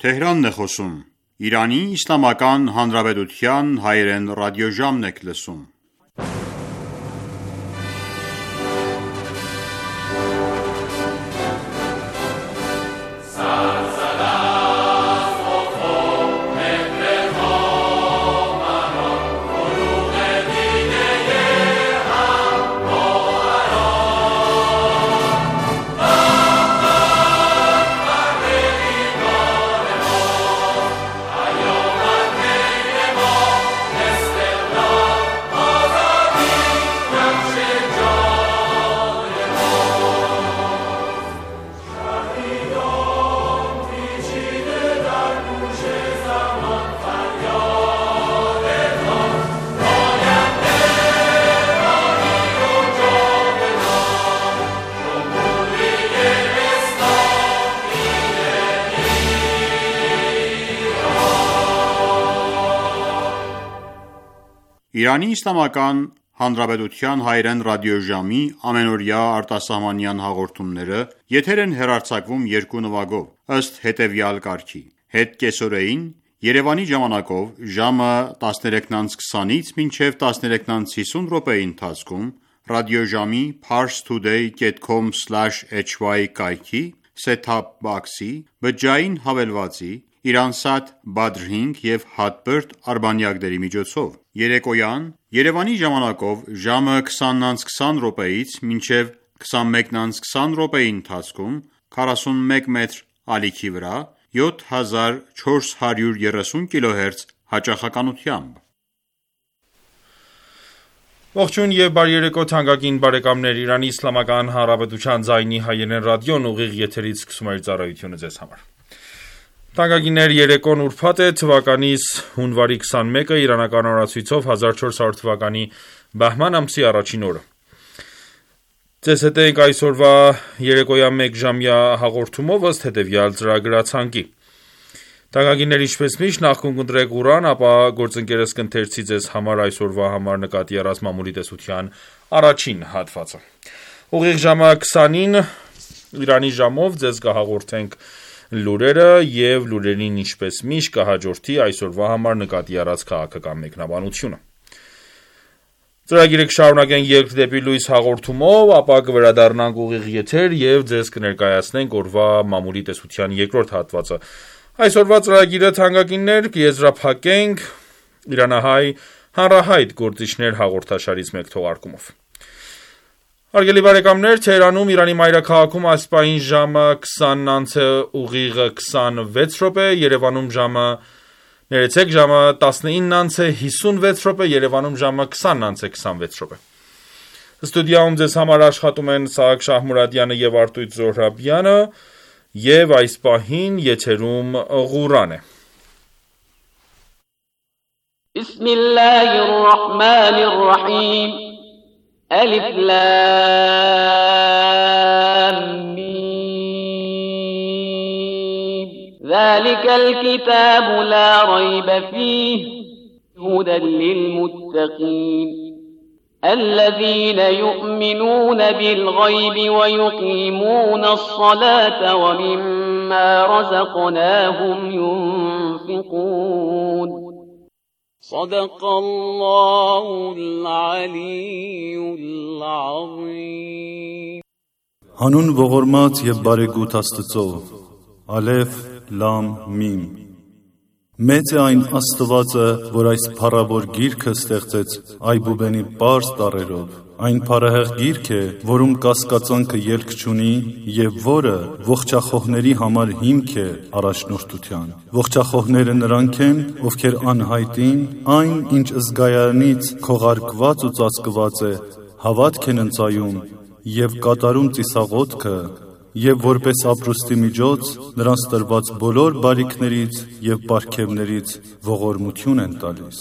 Թեհրանն է խոսում։ Իրանի Իսլամական Հանրապետության հայերեն ռադիոժամն եք լսում։ Իրանի Իսլամական Հանրապետության հայերեն ռադիոժամի ամենօրյա արտասահմանյան հաղորդումները եթեր են հեռարձակվում երկու նվագով, ըստ հետևյալ կարգի. Հետկեսօրեին Երևանի ժամանակով ժամը 13:20-ից մինչև 13:50 րոպեի ընթացքում ռադիոժամի parstoday.com/hy կայքի set-top box-ի բջջային հավելվածի Իրանսատ Badr 5 և Հատբերդ արբանյակների միջոցով։ Երեկոյան Երևանի ժամանակով ժամը 20:20 րոպեից մինչև 21:20 րոպեի ընթացքում 41 մետր ալիքի վրա 7430 kHz հաճախականությամբ։ Ողջույն և բարի երեկո թանկագին բարեկամներ, Իրանի Իսլամական Հանրապետության ձայնի հայերեն ռադիոն ուղիղ եթերից սկսում է իր ծառայությունը ձեզ համար։ Թանկագիններ, երեկոն ուրբաթ է, թվականիս հունվարի 21-ը, իրանական օրացույցով 1400 թվականի բահման ամսի առաջին օրը։ Ձեզ հետ ենք այսօրվա երեկոյան մեկ ժամյա հաղորդումով ըստ հետևյալ ծրագրացանկի։ Թանկագիններ, ինչպես միշտ, նախ կընտրեք Ղուրան, ապա գործընկերս կընթերցի ձեզ համար այսօրվա համար նկատի առած մամուլի տեսության առաջին հատվածը։ Ուղիղ ժամը 20-ին Իրանի ժամով ձեզ կհաղորդենք լուրերը և լուրերին ինչպես միշտ կհաջորդի այսօրվա համար նկատի առած քաղաքական մեկնաբանությունը։ Ծրագիրը կշարունակենք ելք դեպի լույս հաղորդումով, ապա կվերադառնանք ուղիղ եթեր և ձեզ կներկայացնենք օրվա մամուլի տեսության երկրորդ հատվածը։ Այսօրվա ծրագիրը թանկագիններ կեզրափակենք Իրանահայ հանրահայտ գործիչներ հաղորդաշարից մեկ թողարկումով։ Հարգելի բարեկամներ, Թեհրանում Իրանի մայրաքաղաքում այս պահին ժամը 20:26 րոպե, Երևանում ժամը 19:56 րոպե, Երևանում ժամը 20:26 րոպե։ Ստուդիայում ձեզ համար աշխատում են Սահակ Շահմուրադյանը և Արտույտ Զոհրաբյանը, և այս պահին եթերում Ղուրան է։ Բիսմիլլահիռռահմանիռռահիմ Ալիֆ լամ միմ ذلك الكتاب لا ريب فيه هدى للمتقين الذين يؤمنون بالغيب ويقيمون الصلاة ومما رزقناهم ينفقون صدق الله العلي العظيم Հանուն ողորմած և բարեգութ Աստծո, Ալեֆ, Լամ, Միմ։ Մեծ է այն Աստվածը, որ այս փառավոր գիրքը ստեղծեց այբուբենի պարզ տառերով։ Այն փառահեղ գիրք է, որում կասկածանքը ելք չունի և որը ողջախոհների համար հիմք է առաջնորդության։ Ողջախոհները նրանք են, ովքեր անհայտին, այն, ինչ զգայարանից քողարկված ու ծածկված է, հավատք են ընծայում և կատարում ծիսաղոթքը, և որպես ապրուստի միջոց նրանց տրված բոլոր բարիքներից և պարգևներից ողորմություն են տալիս։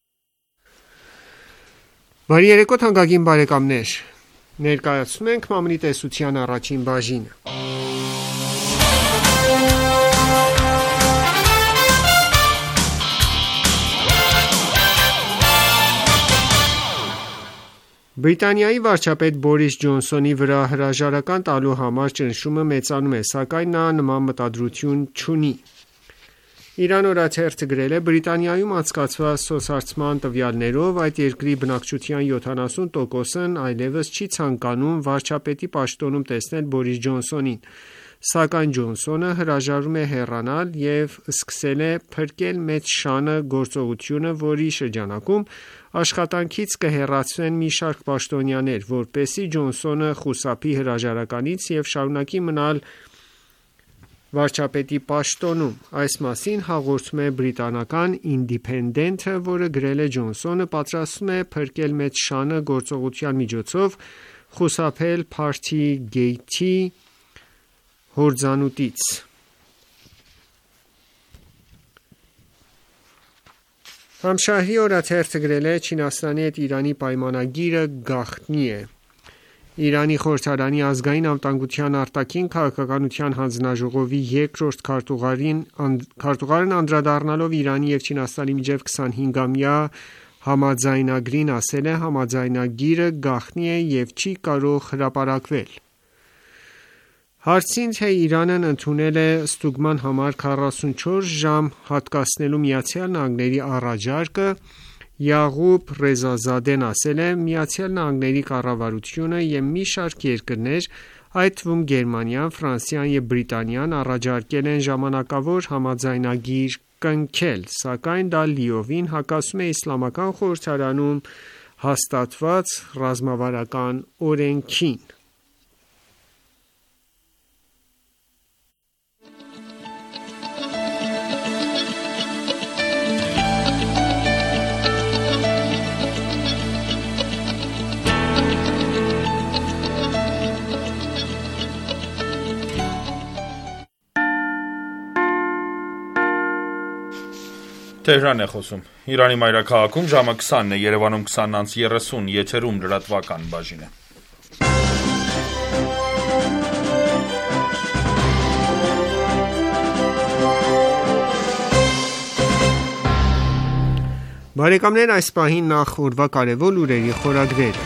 Բարի երեկո թանկագին բարեկամներ, ներկայացնում ենք մամուլի տեսության առաջին բաժինը։ Բրիտանիայի վարչապետ Բորիս Ջոնսոնի վրա հրաժարական տալու համար ճնշումը մեծանում է, սակայն նա նման մտադրություն չունի։ Իրան օրաթերթը գրել է. Բրիտանիայում անցկացված սոցհարցման տվյալներով այդ երկրի բնակչության 70%-ն այլևս չի ցանկանում վարչապետի պաշտոնում տեսնել Բորիս Ջոնսոնին, սակայն Ջոնսոնը հրաժարվում է հեռանալ և սկսել է փրկել մեծ շանը գործողությունը, որի շրջանակում աշխատանքից կհեռացվեն մի շարք պաշտոնյաներ, որպեսզի Ջոնսոնը խուսափի հրաժարականից և շարունակի մնալ վարչապետի պաշտոնում։ Այս մասին հաղորդում է բրիտանական Independent-ը, որը գրել է Ջոնսոնը պատրաստվում է փրկել մեծ շանը գործողության միջոցով խուսափել Փարթիգեյթի հորձանուտից։ Համշահրի օրաթերթը գրել է. Չինաստանի հետ Իրանի պայմանագիրը գաղտնի է։ Իրանի խորհրդարանի ազգային անվտանգության արտաքին քաղաքականության հանձնաժողովի երկրորդ քարտուղարն անդրադառնալով Իրանի և Չինաստանի միջև 25-ամյա համաձայնագրին ասել է. համաձայնագիրը գաղտնի է և չի կարող հրապարակվել։ Հարցին, թե Իրանն ընդունել է ստուգման համար 44 ժամ հատկացնելու ԱՄՆ-ի առաջարկը, Յաղուբ Ռեզազադեն ասել է. ԱՄՆ-ի կառավարությունը և մի շարք երկրներ, այդ թվում Գերմանիան, Ֆրանսիան և Բրիտանիան առաջարկել են ժամանակավոր համաձայնագիր կնքել, սակայն դա լիովին հակասում է Իսլամական խորհրդարանում հաստատված ռազմավարական օրենքին։ Թեհրան է խոսում։ Իրանի մայրաքաղաքում ժամը 20-ն է, Երևանում 20:30, եթերում լրատվական բաժին է։ Բարեկամներ, այս պահին նախ օրվա կարևոր լուրերի խորագրերը։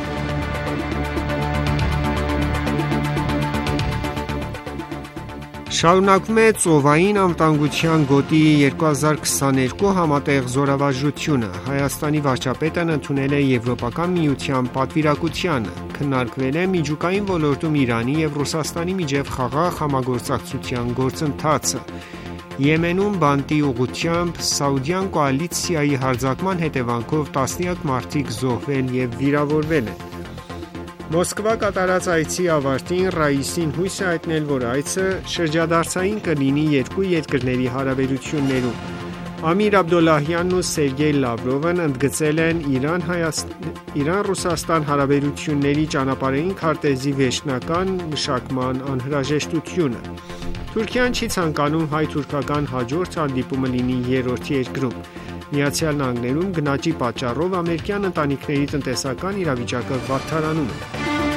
Շարունակվում է ծովային անվտանգության գոտի 2022 համատեղ զորավարժությունը։ Հայաստանի վարչապետն ընդունել է Եվրոպական միության պատվիրակությանը։ Քննարկվել է միջուկային ոլորտում Իրանի և Ռուսաստանի միջև խաղաղ համագործակցության գործընթացը։ Եմենում բանտի ուղղությամբ Սաուդյան կոալիցիայի հարձակման հետևանքով տասնյակ մարդիկ զոհվել և վիրավորվել են։ Մոսկվա կատարած այցի ավարտին Ռաիսին հույս է հայտնել, որ այցը շրջադարձային կլինի երկու երկրների հարաբերություններում։ Ամիր Աբդոլլահյանն ու Սերգեյ Լավրովն ընդգծել են Իրան-Ռուսաստան հարաբերությունների ճանապարհային քարտեզի վերջնական մշակման անհրաժեշտությունը։ Թուրքիան չի ցանկանում հայ-թուրքական հաջորդ հանդիպումը լինի երրորդ երկրում։ ԱՄՆ-ում գնաճի պատճառով ամերիկյան ընտանիքների տնտեսական իրավիճակը վատթարանում է։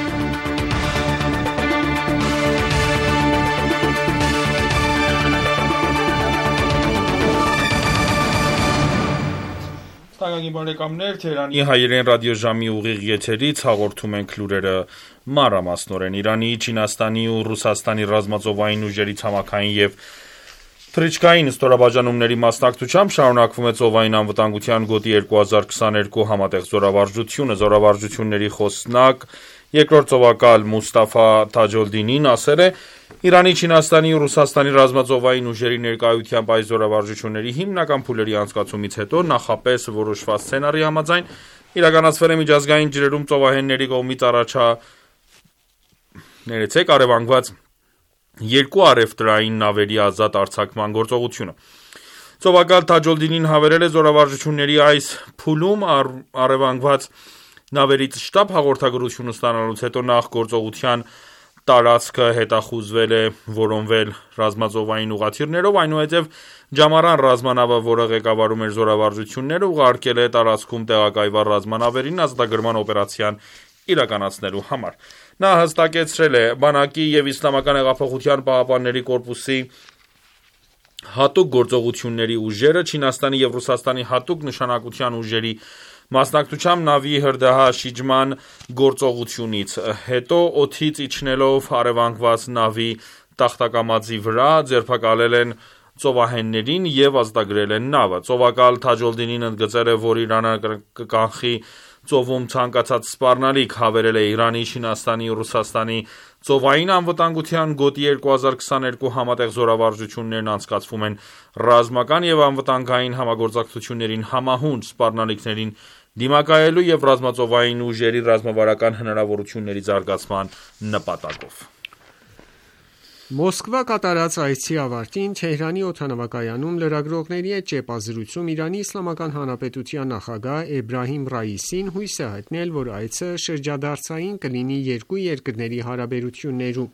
Թանկագին բարեկամներ, Թեհրանի հայերեն ռադիոժամի ուղիղ եթերից հաղորդում ենք լուրերը մանրամասնորեն։ Իրանի, Չինաստանի ու Ռուսաստանի ռազմածովային ուժերի ցամաքային և թռիչքային ստորաբաժանումների մասնակցությամբ շարունակվում է ծովային անվտանգության գոտի 2022 համատեղ զորավարժությունը։ Զորավարժությունների խոսնակ երկրորդ ծովակալ Մուստաֆա Թաջոլդինին ասել է. Իրանի, Չինաստանի ու Ռուսաստանի ռազմածովային ուժերի ներկայությամբ այս զորավարժությունների հիմնական փուլերի անցկացումից հետո նախապես որոշված սցենարի համաձայն իրականացվել է միջազգային ջրերում ծովահենների կողմից առևանգված երկու առևտրային նավերի ազատ արձակման գործողությունը։ Ծովակալ Թաջոլդինին հավելել է զորավարժությունների այս փուլում առևանգված նավերից շտապ հաղորդագրություն ստանալուց հետո նախ գործողության տարածքը հետախուզվել է որոնվել ռազմածովային ուղղաթիռներով, այնուհետև Ջամարան ռազմանավը, որը ղեկավարում էր զորավարժությունները, ուղարկել է տարածքում տեղակայված ռազմանավերին ազատագրման օպերացիան իրականացնելու համար։ Նա հստակեցրել է. բանակի և Իսլամական հեղափոխության պահապանների կորպուսի հատուկ գործողությունների ուժերը, Չինաստանի և Ռուսաստանի հատուկ նշանակության ուժերի մասնակցությամբ նավի հրդեհաշիջման գործողությունից հետո օդից իջնելով առևանգված նավի տախտակամածի վրա ձերբակալել են ծովահեններին և ազատագրել են նավը։ Ծովակալ Թաջոլդինին ընդգծել է, որ Իրանը կկանխի ծովում ցանկացած սպառնալիք, հավելել է Իրանի, Չինաստանի ու Ռուսաստանի ծովային անվտանգության գոտի 2022 համատեղ զորավարժություններն անցկացվում են ռազմական և անվտանգային համագործակցություններին համահունչ սպառնալիքներին դիմակայելու և ռազմածովային ուժերի ռազմավարական հնարավորությունների զարգացման նպատակով։ Մոսկվա կատարած այցի ավարտին Թեհրանի օդանավակայանում լրագրողների հետ ճեպազրույցում Իրանի Իսլամական Հանրապետության նախագահ Էբրահիմ Ռայիսին հույս է հայտնել, որ այցը շրջադարձային կլինի երկու երկրների հարաբերություններում։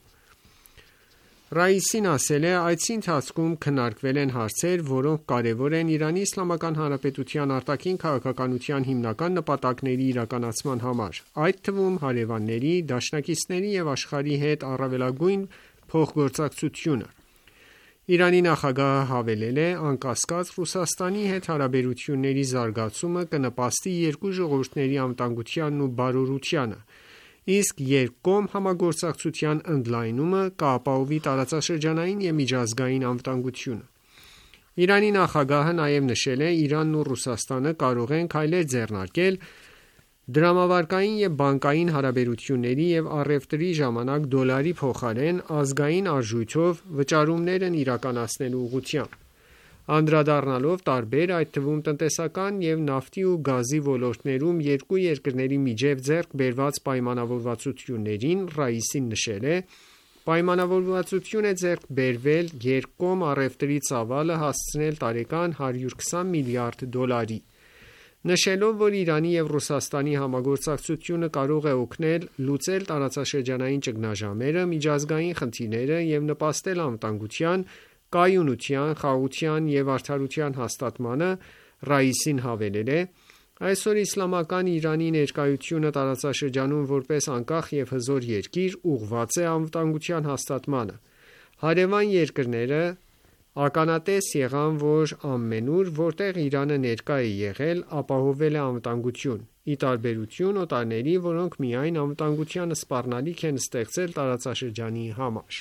Ռայիսին ասել է. «Այցի ընթացքում քննարկվել են հարցեր, որոնք կարևոր են Իրանի Իսլամական Հանրապետության արտաքին քաղաքականության հիմնական նպատակների իրականացման համար, այդ թվում հարևանների, դաշնակիցների և աշխարհի հետ առավելագույն փոխգործակցությունը»։ Իրանի նախագահը հավելել է. «Անկասկած, Ռուսաստանի հետ հարաբերությունների զարգացումը կնպաստի երկու ժողովուրդների անվտանգությանն ու բարօրությանը, իսկ երկկողմ համագործակցության ընդլայնումը կապահովի տարածաշրջանային և միջազգային անվտանգությունը»։ Իրանի նախագահը նաև նշել է. «Իրանն ու Ռուսաստանը կարող են քայլեր ձեռնարկել դրամավարկային և բանկային հարաբերությունների և առևտրի ժամանակ դոլարի փոխարեն ազգային արժույթով վճարումներն իրականացնելու ուղղությամբ»։ Անդրադառնալով տարբեր, այդ թվում տնտեսական և նավթի ու գազի ոլորտներում երկու երկրների միջև ձեռք բերված պայմանավորվածություններին, Ռայիսին նշել է. «Պայմանավորվածություն է ձեռք բերվել երկկողմ առևտրի ծավալը հասցնել տարեկան 120 միլիարդ դոլարի»։ Նշելով, որ Իրանի և Ռուսաստանի համագործակցությունը կարող է օգնել լուծել տարածաշրջանային ճգնաժամերը, միջազգային խնդիրները և նպաստել անվտանգության, կայունության, խաղաղության և արդարության հաստատմանը, Ռայիսին հավելել է. «Այսօր Իսլամական Իրանի ներկայությունը տարածաշրջանում որպես անկախ և հզոր երկիր ուղղված է անվտանգության հաստատմանը։ Հարևան երկրները ականատես եղան, որ ամենուր, որտեղ Իրանը ներկա է եղել, ապահովվել է անվտանգություն, ի տարբերություն օտարների, որոնք միայն անվտանգության սպառնալիք են ստեղծել տարածաշրջանի համար»։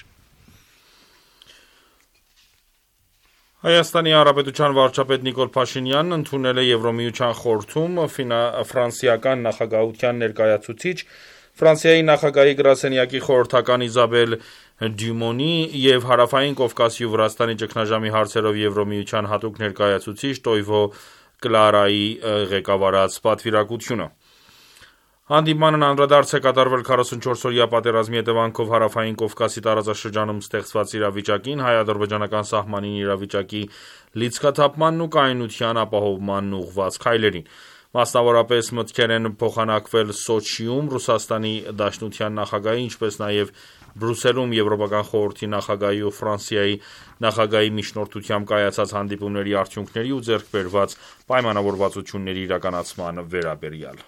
Հայաստանի Հանրապետության վարչապետ Նիկոլ Փաշինյանն ընդունել է Եվրամիության խորհրդում ֆրանսիական նախագահության ներկայացուցիչ, Ֆրանսիայի նախագահի գրասենյակի խորհրդական Իզաբել Դյումոնի և Հարավային Կովկասի ու Վրաստանի ճգնաժամի հարցերով Եվրամիության հատուկ ներկայացուցիչ Տոյվո Կլարայի ղեկավարած պատվիրակությունը։ Հանդիպմանն անդրադարձ է կատարվել 44-օրյա պատերազմի հետևանքով Հարավային Կովկասի տարածաշրջանում ստեղծված իրավիճակին, հայ-ադրբեջանական սահմանին իրավիճակի լիցքաթափմանն ու կայունության ապահովմանն ուղղված քայլերին։ Մասնավորապես մտքեր են փոխանակվել Սոչիում Ռուսաստանի Դաշնության նախագահի, ինչպես նաև Բրյուսելում Եվրոպական խորհրդի նախագահի ու Ֆրանսիայի նախագահի միջնորդությամբ կայացած հանդիպումների արդյունքների ու ձեռք բերված պայմանավորվածությունների իրականացման վերաբերյալ։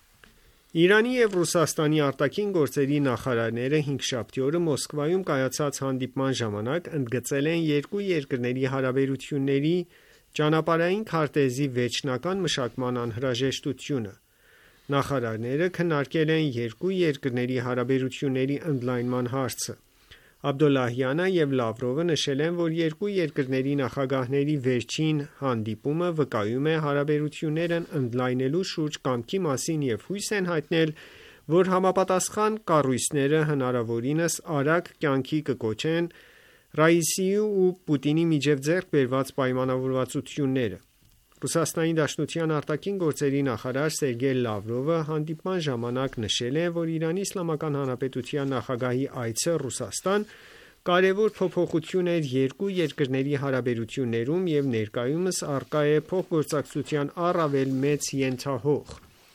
Իրանի և Ռուսաստանի արտաքին գործերի նախարարները հինգշաբթի օրը Մոսկվայում կայացած հանդիպման ժամանակ ընդգծել են երկու երկրների հարաբերությունների ճանապարհային քարտեզի վերջնական մշակման անհրաժեշտությունը։ Նախարարները քննարկել են երկու երկրների հարաբերությունների ընդլայնման հարցը։ Աբդոլլահյանը և Լավրովը նշել են, որ երկու երկրների նախագահների վերջին հանդիպումը վկայում է հարաբերություններն ընդլայնելու շուրջ կամքի մասին և հույս են հայտնել, որ համապատասխան կառույցները հնարավորինս արագ կյանքի կկոչեն Ռայիսիի ու Պուտինի միջև ձեռք բերված պայմանավորվածությունները։ Ռուսաստանի Դաշնության արտաքին գործերի նախարար Սերգեյ Լավրովը հանդիպման ժամանակ նշել է, որ Իրանի Իսլամական Հանրապետության նախագահի այցը Ռուսաստան կարևոր փոփոխություն էր երկու երկրների հարաբերություններում և ներկայումս առկա է փոխգործակցության առավել մեծ ենթահող։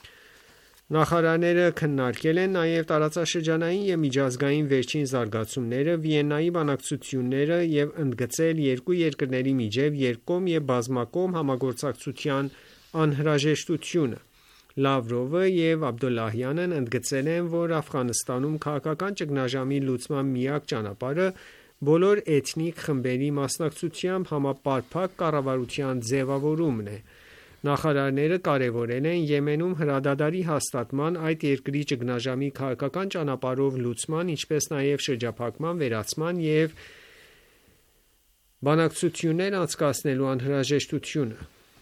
Նախարարները քննարկել են նաև տարածաշրջանային և միջազգային վերջին զարգացումները, Վիեննայի բանակցությունները և ընդգծել երկու երկրների միջև երկկողմ և բազմակողմ համագործակցության անհրաժեշտությունը։ Լավրովը և Աբդոլլահյանն ընդգծել են, որ Աֆղանստանում քաղաքական ճգնաժամի լուծման միակ ճանապարհը բոլոր էթնիկ խմբերի մասնակցությամբ համապարփակ կառավարության ձևավորումն է։ Նախարարները կարևորել են Եմենում հրադադարի հաստատման, այդ երկրի ճգնաժամի քաղաքական ճանապարհով լուծման, ինչպես նաև շրջափակման վերացման և բանակցություններ անցկացնելու անհրաժեշտությունը։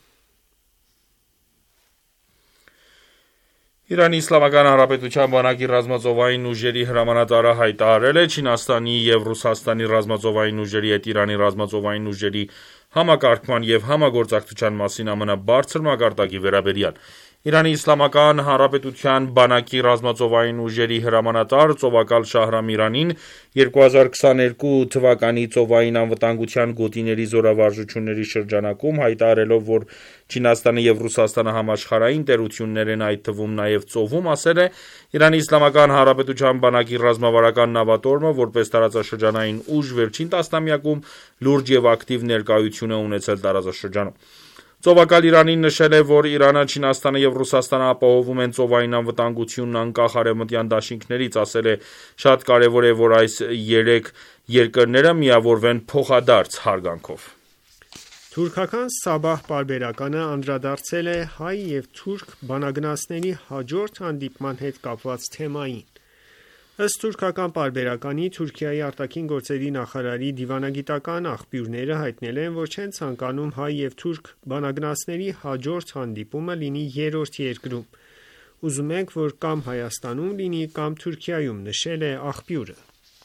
Իրանի Իսլամական Հանրապետության բանակի ռազմածովային ուժերի հրամանատարը հայտարարել է Չինաստանի և Ռուսաստանի ռազմածովային ուժերի հետ Իրանի ռազմածովային ուժերի համակարգման և համագործակցության մասին ամենաբարձր մակարդակի վերաբերյալ։ Իրանի Իսլամական Հանրապետության բանակի ռազմածովային ուժերի հրամանատար ծովակալ Շահրամ Իրանին 2022 թվականի ծովային անվտանգության գոտիների զորավարժությունների շրջանակում հայտարարելով, որ Չինաստանը և Ռուսաստանը համաշխարհային տերություններ են, այդ թվում նաև ծովում, ասել է. Իրանի Իսլամական Հանրապետության բանակի ռազմավարական նավատորմը, որպես տարածաշրջանային ուժ, վերջին տասնամյակում լուրջ և ակտիվ ներկայություն է ունեցել տարածաշրջանում։ Ծովակալ Իրանին նշել է, որ Իրանը, Չինաստանը և Ռուսաստանը ապահովում են ծովային անվտանգությունն անկախ արևմտյան դաշինքներից, ասել է. Շատ կարևոր է, որ այս երեք երկրները միավորվեն փոխադարձ հարգանքով։ Թուրքական Սաբահ պարբերականը անդրադարձել է հայ և թուրք բանագնացների հաջորդ հանդիպման հետ կապված թեմային։ Ըստ թուրքական պարբերականի, Թուրքիայի արտաքին գործերի նախարարի դիվանագիտական աղբյուրները հայտնել են, որ չեն ցանկանում հայ և թուրք բանագնացների հաջորդ հանդիպումը լինի երրորդ երկրում։ Ուզում ենք, որ կամ Հայաստանում լինի, կամ Թուրքիայում, նշել է աղբյուրը։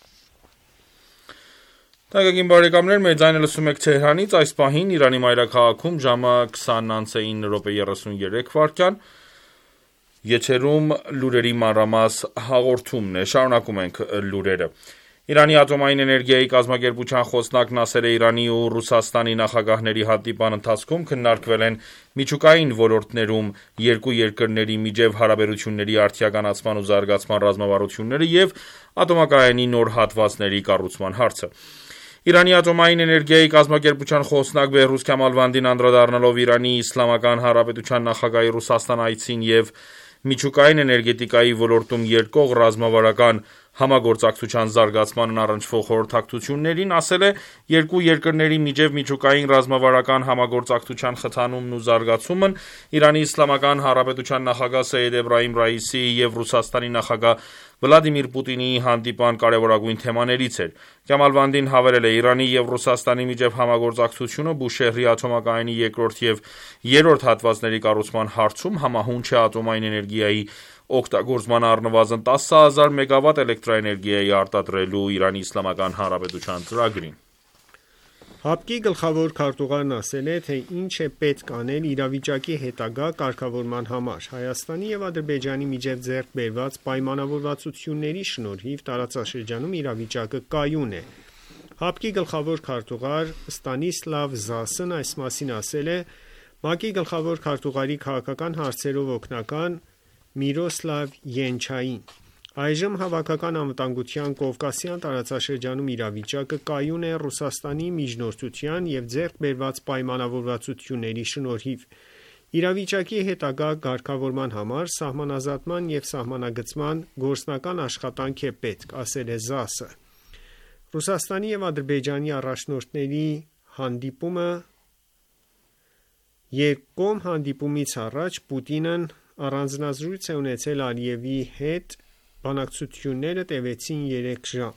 Թանկագին բարեկամներ, մեր ձայնը լսում եք Թեհրանից, այս պահին Իրանի մայրաքաղաքում ժամը 20:09:33, եթերում լուրերի մանրամաս հաղորդումն է, շարունակում ենք լուրերը։ Իրանի ատոմային էներգիայի կազմակերպության խոսնակն ասել է Իրանի ու Ռուսաստանի նախագահների հանդիպան ընթացքում քննարկվել են միջուկային ոլորտներում երկու երկրների միջև հարաբերությունների արդիականացման ու զարգացման ռազմավարությունները և ատոմակայանի նոր հատվածների կառուցման հարցը։ Իրանի ատոմային էներգիայի կազմակերպության խոսնակ Բեհրուզ Քամալվանդին անդրադառնալով Իրանի Իսլամական Հանրապետության նախագահի Ռուսաստան այցին և միջուկային էներգետիկայի ոլորտում երկկողմ ռազմավարական համագործակցության զարգացմանն առնչվող խորհրդակցություններին, ասել է. երկու երկրների միջև միջուկային ռազմավարական համագործակցության խթանումն ու զարգացումն Իրանի Իսլամական Հանրապետության նախագահ Սեյեդ Էբրահիմ Ռայիսիի և Ռուսաստանի նախագահ Վլադիմիր Պուտինի հանդիպան կարևորագույն թեմաներից էր։ Քամալվանդին հավելել է. Իրանի և Ռուսաստանի միջև համագործակցությունը Բուշեհրի ատոմակայանի երկրորդ և երրորդ հատվածների կառուցման հարցում համահունչ է ատոմային էներգիայի օգտագործման առնվազն 10,000 մեգավատ էլեկտրաէներգիայի արտադրելու Իրանի Իսլամական Հանրապետության ծրագրին։ ՀԱՊԿ-ի գլխավոր քարտուղարն ասել է, թե ինչ է պետք անել իրավիճակի հետագա կարգավորման համար։ Հայաստանի և Ադրբեջանի միջև ձեռք բերված պայմանավորվածությունների շնորհիվ տարածաշրջանում իրավիճակը կայուն է։ ՀԱՊԿ-ի գլխավոր քարտուղար Ստանիսլավ Զասն այս մասին ասել է ՄԱԿ-ի գլխավոր քարտուղարի քաղաքական հարցերով օգնական Միրոսլավ Յենչային։ Այժմ հավաքական անվտանգության Կովկասյան տարածաշրջանում իրավիճակը կայուն է Ռուսաստանի միջնորդության և ձեռք բերված պայմանավորվածությունների շնորհիվ։ Իրավիճակի հետագա կարգավորման համար սահմանազատման և սահմանագծման գործնական աշխատանք է պետք, ասել է Զասը։ Ռուսաստանի և Ադրբեջանի առաջնորդների հանդիպումը Երկկողմ հանդիպումից առաջ Պուտինն առանձնազրույց է ունեցել Ալիևի հետ, բանակցությունները տևեցին 3 ժամ։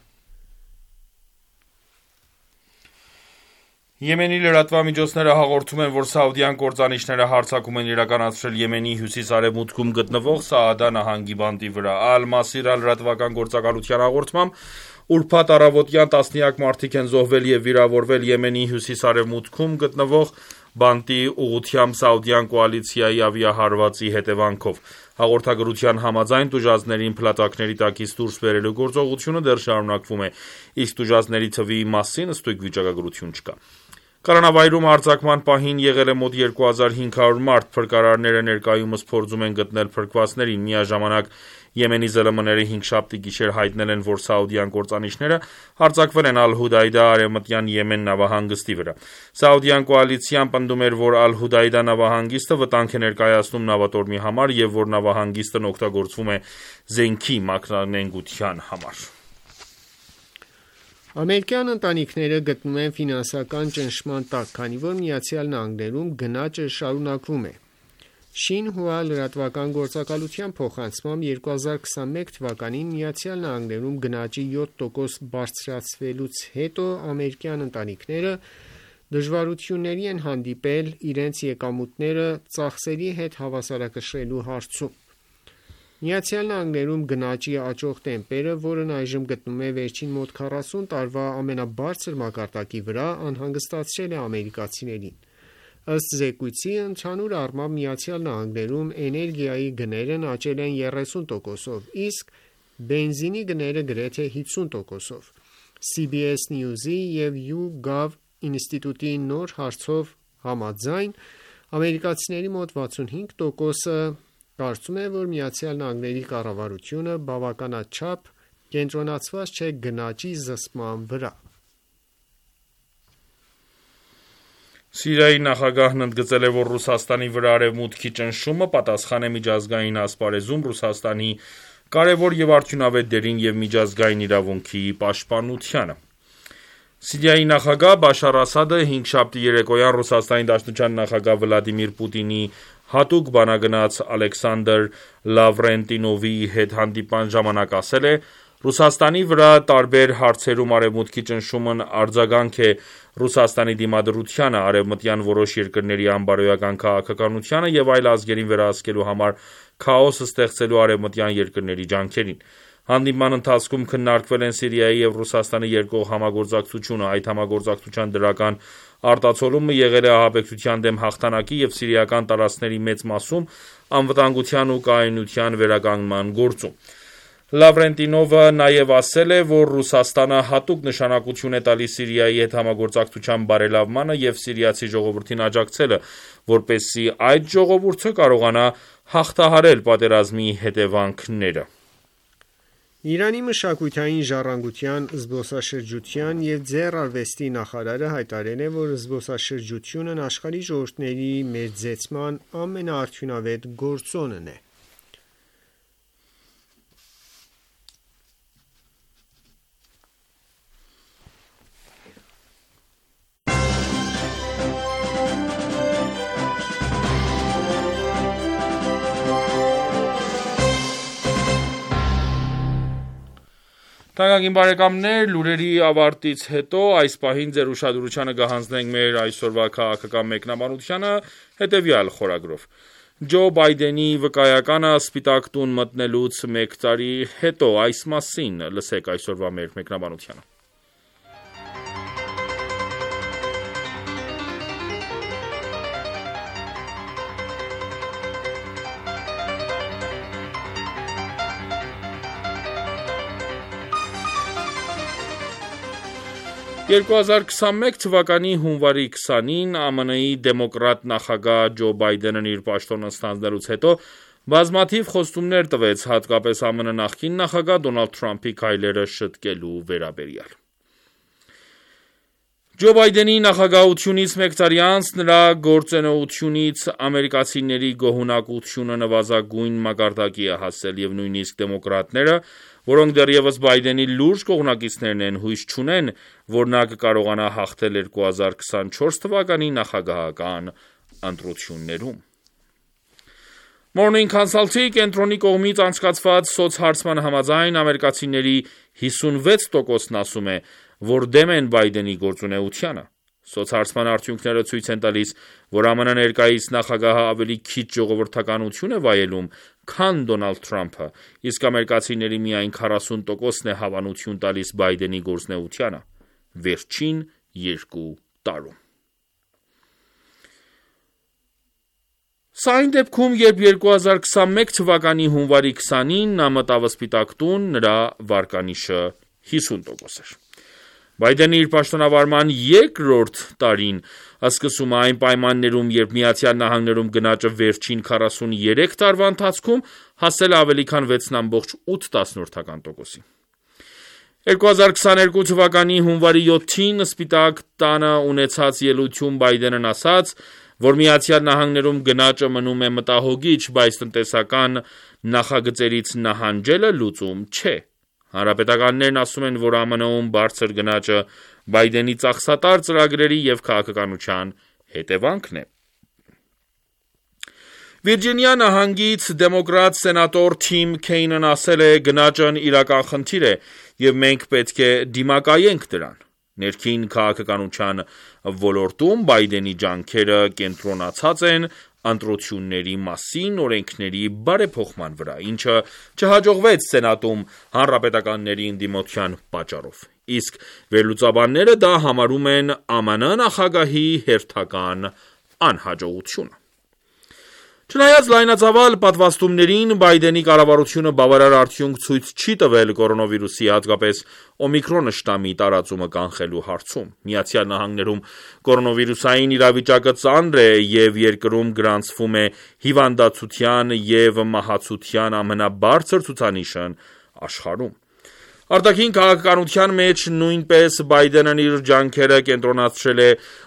Եմենի լրատվամիջոցները հաղորդում են, որ սաուդյան կործանիչները հարձակում են իրականացրել Եմենի հյուսիս-արևմուտքում գտնվող Սաադա նահանգի բանտի վրա։ Ալ-Մասիրա լրատվական գործակալության հաղորդմամբ ուրբաթ առավոտյան տասնյակ մարդիկ են զոհվել և վիրավորվել Եմենի հյուսիս-արևմուտքում գտնվող բանտի ուղղությամբ սաուդյան կոալիցիայի ավիահարվածի հետևանքով։ Հաղորդագրության համաձայն տուժածներին փլատակների տակից դուրս բերելու գործողությունը դեռ շարունակվում է, իսկ տուժածների թվի մասին ստույգ վիճակագրություն չկա։ Կալանավայրում հարձակման պահին եղել է մոտ 2500 մարդ, փրկարարները ներկայումս փորձում են գտնել փրկվածներին։ Միաժամանակ Եմենի ԶԼՄ-ները հինգշաբթի գիշեր հայտնել են, որ սաուդյան կործանիչները հարձակվել են Ալ-Հուդայդա արևմտյան Եմեն նավահանգստի վրա։ Սաուդյան կոալիցիան պնդում էր, որ Ալ-Հուդայդա նավահանգիստը վտանգ է ներկայացնում նավատորմի համար և որ նավահանգիստն օգտագործվում է զենքի մակրոնենգության համար։ Ամերիկյան ընտանիքները գտնվում են ֆինանսական ճնշման տակ, քանի որ ԱՄՆ-ում գնաճը շարունակվում է։ Շինհուա լրատվական գործակալության փոխանցմամբ 2021 թվականին Միացյալ Նահանգներում գնաճի 7% բարձրացվելուց հետո ամերիկյան ընտանիքները դժվարությունների են հանդիպել իրենց եկամուտները ծախսերի հետ հավասարակշռելու հարցում։ Միացյալ Նահանգներում գնաճի աճող տեմպերը, որն այժմ գտնվում է վերջին մոտ 40 տարվա ամենաբարձր մակարդակի վրա, անհանգստացրել է ամերիկացիներին։ Ըստ զեկույցի, ընդհանուր առմամբ Միացյալ Նահանգներում էներգիայի գներն աճել են 30%-ով, իսկ բենզինի գները գրեթե 50%-ով։ CBS News-ի և YouGov ինստիտուտի նոր հարցով համաձայն, ամերիկացիների մոտ 65%-ը կարծում է, որ Միացյալ Նահանգների կառավարությունը բավականաչափ կենտրոնացված չէ գնաճի զսպման վրա։ Սիրիայի նախագահն ընդգծել է, որ Ռուսաստանի վրա արևմուտքի ճնշումը պատասխան է միջազգային ասպարեզում Ռուսաստանի կարևոր և արդյունավետ դերին և միջազգային իրավունքի պաշտպանությանը։ Սիրիայի նախագահ Բաշար Ասադը հինգշաբթի երեկոյան Ռուսաստանի Դաշնության նախագահ Վլադիմիր Պուտինի հատուկ բանագնաց Ալեքսանդր Լավրենտինովի հետ հանդիպման ժամանակ ասել է. «Ռուսաստանի վրա տարբեր հարցերում արևմուտքի ճնշումն արձագանք է Ռուսաստանի դիմադրությանը, արևմտյան որոշ երկրների անբարոյական քաղաքականությանը և այլ ազգերին վերահսկելու համար քաոս ստեղծելու արևմտյան երկրների ջանքերին»։ Հանդիպման ընթացքում քննարկվել են Սիրիայի և Ռուսաստանի երկկողմ համագործակցությունը։ Այդ համագործակցության դրական արտացոլումը եղել է ահաբեկչության դեմ հաղթանակի և սիրիական տարածքների մեծ մասում անվտանգության ու կայունության վերականգնման գործում։ Լավրենտինովը նաև ասել է, որ Ռուսաստանը հատուկ նշանակություն է տալիս Սիրիայի հետ համագործակցության բարելավմանը և սիրիացի ժողովրդին աջակցելը, որպեսզի այդ ժողովուրդը կարողանա հաղթահարել պատերազմի հետևանքները։ Իրանի մշակութային ժառանգության, զբոսաշրջության և ձեռարվեստի նախարարը հայտարարել է, որ զբոսաշրջությունն աշխարհի ժողովուրդների մերձեցման ամենաարդյունավետ գործոնն է։ Թանկագին բարեկամներ, լուրերի ավարտից հետո այս պահին ձեր ուշադրությանը կհանձնենք մեր այսօրվա քաղաքական մեկնաբանությանը հետևյալ խորագրով։ Ջո Բայդենի վկայականը Սպիտակ տուն մտնելուց 1 տարի հետո, այս մասին լսեք այսօրվա մեր մեկնաբանությանը։ 2021 թվականի հունվարի 20-ին ԱՄՆ-ի դեմոկրատ նախագահ Ջո Բայդենն իր պաշտոնը ստանձնելուց հետո բազմաթիվ խոստումներ տվեց, հատկապես ԱՄՆ նախկին նախագահ Դոնալդ Թրամփի քայլերը շտկելու վերաբերյալ։ Ջո Բայդենի նախագահությունից 1 տարի անց նրա գործունեությունից ամերիկացիների գոհունակությունը նվազագույն մակարդակի է հասել և նույնիսկ դեմոկրատները, որոնք դեռևս Բայդենի լուրջ կողմնակիցներն են, հույս չունեն, որ նա կկարողանա հաղթել 2024 թվականի նախագահական ընտրություններում։ Morning Consult-ի կենտրոնի կողմից անցկացված սոցհարցման համաձայն ամերիկացիների 56%-ն ասում է, որ դեմ են Բայդենի գործունեությանը։ Սոցհարցման արդյունքները ցույց են տալիս, որ ԱՄՆ ներկայիս նախագահը ավելի քիչ ժողովրդականություն է վայելում, քան Դոնալդ Թրամփը, իսկ ամերիկացիների միայն 40%-ն է հավանություն տալիս Բայդենի գործունեությանը վերջին 2 տարում։ Սա այն դեպքում, երբ 2021 թվականի հունվարի 20-ին նա մտավ Սպիտակ տուն, նրա վարկանիշը 50% էր։ Բայդենը իր պաշտոնավարման երկրորդ տարին սկսում է այն պայմաններում, երբ Միացյալ Նահանգներում գնաճը վերջին 43 տարվա ընթացքում հասել է ավելի քան 6.8%-ի։ 2022 թվականի հունվարի 7-ին Սպիտակ տանը ունեցած ելույթում Բայդենն ասաց, որ Միացյալ Նահանգներում գնաճը մնում է մտահոգիչ, բայց տնտեսական նախագծերից նահանջելը լուծում չէ։ Հանրապետականներն ասում են, որ ԱՄՆ-ում բարձր գնաճը Բայդենի ծախսատար ծրագրերի և քաղաքականության հետևանքն է։ Վիրջինիա նահանգից դեմոկրատ սենատոր Թիմ Քեյնն ասել է. «Գնաճն իրական խնդիր է եւ մենք պետք է դիմակայենք դրան»։ Ներքին քաղաքականության ոլորտում Բայդենի ջանքերը կենտրոնացած են ընտրությունների մասին օրենքների բարեփոխման վրա, ինչը չհաջողվեց Սենատում հանրապետականների ընդդիմության պատճառով, իսկ վերլուծաբանները դա համարում են ԱՄՆ նախագահի հերթական անհաջողությունը։ Չնայած լայնածավալ պատվաստումներին, Բայդենի կառավարությունը բավարար արդյունք ցույց չի տվել կորոնավիրուսի, հատկապես օմիկրոն շտամի տարածումը կանխելու հարցում։ Միացյալ Նահանգներում կորոնավիրուսային իրավիճակը ծանր է եւ երկրում գրանցվում է հիվանդացության եւ մահացության ամենաբարձր ցուցանիշն աշխարհում։ Արտաքին քաղաքականության մեջ նույնպես Բայդենն իր ջանքերը կենտրոնացրել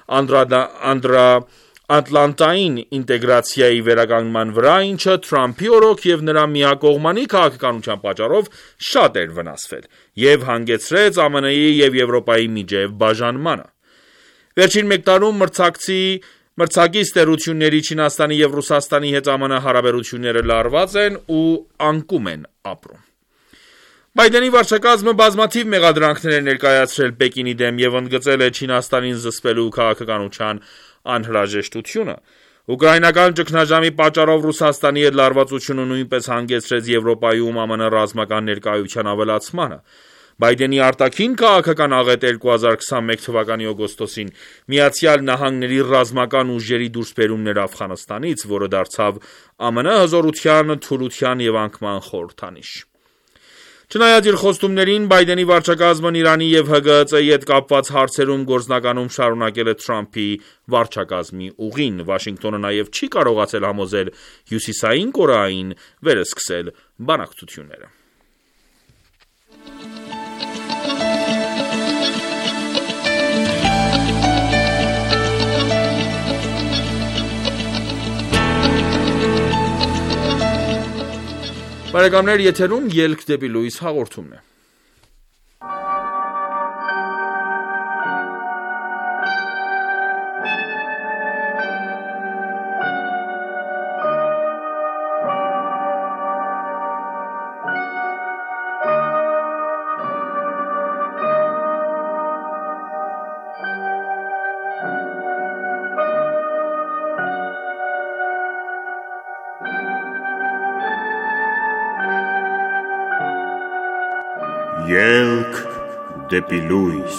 է Ատլանտային ինտեգրացիայի վերականգնման վրա, ինչը Թրամփի օրոք եւ նրա միակողմանի քաղաքականության պատճառով շատ էր վնասվել եւ հանգեցրեց ԱՄՆ-ի եւ Եվրոպայի միջեւ բաժանմանը։ Վերջին մեկ տարում մրցակից տերությունների Չինաստանի եւ Ռուսաստանի հետ ԱՄՆ հարաբերությունները լարված են ու անկում են ապրում։ Բայդենի վարչակազմը բազմաթիվ մեղադրանքներ է ներկայացրել Պեկինի դեմ եւ ընդգծել է Չինաստանին զսպելու քաղաքականության անհրաժեշտությունը։ Ուկրաինական ճգնաժամի պատճառով Ռուսաստանի հետ լարվածությունը նույնպես հանգեցրեց Եվրոպայում ԱՄՆ ռազմական ներկայության ավելացմանը։ Բայդենի արտաքին քաղաքական աղետը 2021 թվականի օգոստոսին Միացյալ Նահանգների ռազմական ուժերի դուրսբերումն էր Աֆղանստանից, որը դարձավ ԱՄՆ հզորության, թուլության եւ անկման խորհրդանիշ։ Չնայած իր խոստումներին, Բայդենի վարչակազմն Իրանի եւ ՀԳՀԾ-ի հետ կապված հարցերում գործնականում շարունակել է Թրամփի վարչակազմի ուղին։ Վաշինգտոնը նաեւ չի կարողացել համոզել Հյուսիսային Կորեային վերսկսել բանակցությունները։ Բարեկամներ, եթերում ելք դեպի լույս հաղորդումն է։ Ելք դեպի լույս։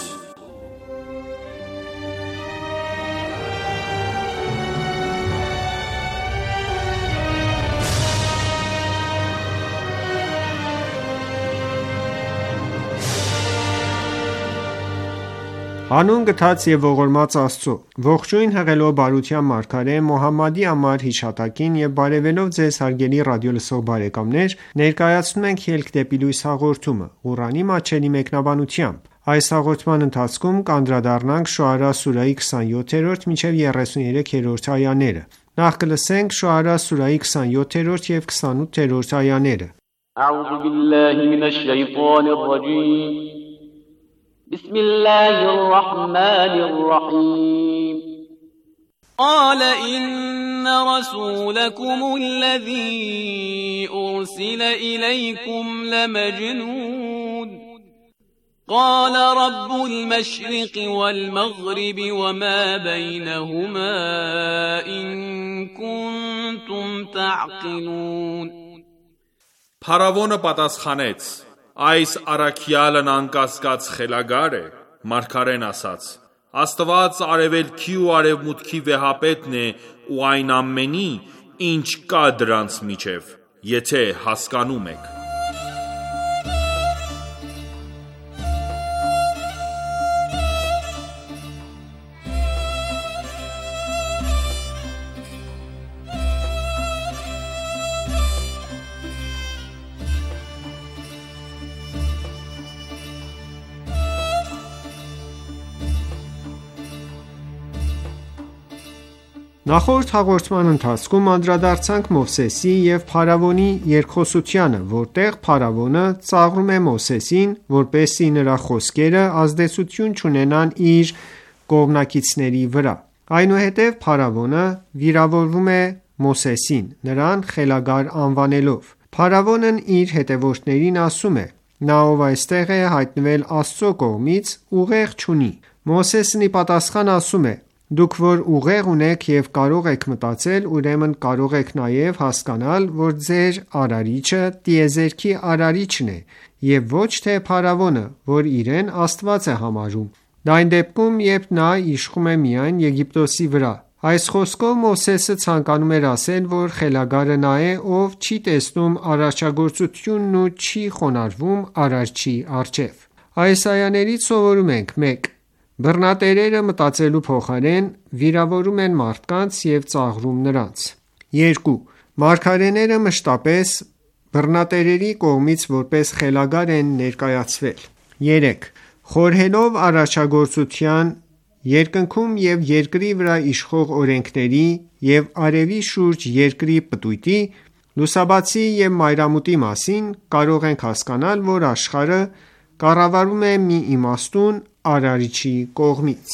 Հանուն գթած եւ ողորմած Աստծո, ողջույն հղելով բարության մարգարե Մոհամմադի անմար հիշատակին եւ բարեւելով ձեզ հարգելի ռադիոլսող բարեկամներ, ներկայացնում ենք ելք դեպի լույս հաղորդումը, Ղուրանի մատչելի մեկնաբանությամբ։ Այս հաղորդման ընթացքում կանդրադառնանք Շոարա սուրահի 27-րդ մինչև 33-րդ այաները։ Նախ կլսենք Շոարա սուրահի 27-րդ եւ 28-րդ այաները։ أعوذ بالله من الشيطان الرجيم بسم الله الرحمن الرحيم قال إن رسولكم الذي أرسل إليكم لمجنون قال رب المشرق والمغرب وما بينهما إن كنتم تعقلون Փարավոնը պատասխանեց. այս առաքյալն անկասկած խելագար է, մարգարեն ասաց. Աստված արևելքի ու արևմուտքի վեհապետն է ու այն ամենի, ինչ կա դրանց միջև, եթե հասկանում եք։ Նախորդ հաղորդման ընթացքում անդրադարձանք Մովսեսի և Փարավոնի երկխոսությանը, որտեղ Փարավոնը ծաղրում է Մովսեսին, որպեսզի նրա խոսքերը ազդեցություն չունենան իր կողմնակիցների վրա։ Այնուհետև Փարավոնը վիրավորվում է Մոսեսին, նրան խելագար անվանելով։ Փարավոնն իր հետևորդներին ասում է. նա, ով այստեղ է հայտնվել Աստծո կողմից, ուղեղ չունի։ Մոսեսն ի պատասխան ասում է. դուք որ ուղեղ ունեք և կարող եք մտածել, ուրեմն կարող եք նաև հասկանալ, որ ձեր արարիչը տիեզերքի արարիչն է և ոչ թե փարավոնը, որ իրեն Աստված է համարում։ Դա այն դեպքում, երբ նա իշխում է միայն Եգիպտոսի վրա։ Այս խոսքով Մոսեսը ցանկանում էր ասել, որ խելագարը նա է, ով չի տեսնում արարչագործությունն ու չի խոնարհվում արարչի առջև։ Այս այաներից սովորում ենք. 1. Բռնատերերը մտածելու փոխարեն վիրավորում են մարդկանց և ծաղրում նրանց։ 2. Մարգարեները մշտապես բռնատերերի կողմից որպես խելագար են ներկայացվել։ 3. Խորհելով արարչագործության, երկնքում և երկրի վրա իշխող օրենքների և արևի շուրջ երկրի պտույտի, լուսաբացի և մայրամուտի մասին, կարող ենք հասկանալ, որ աշխարհը կառավարվում է մի իմաստուն արարիչի կողմից։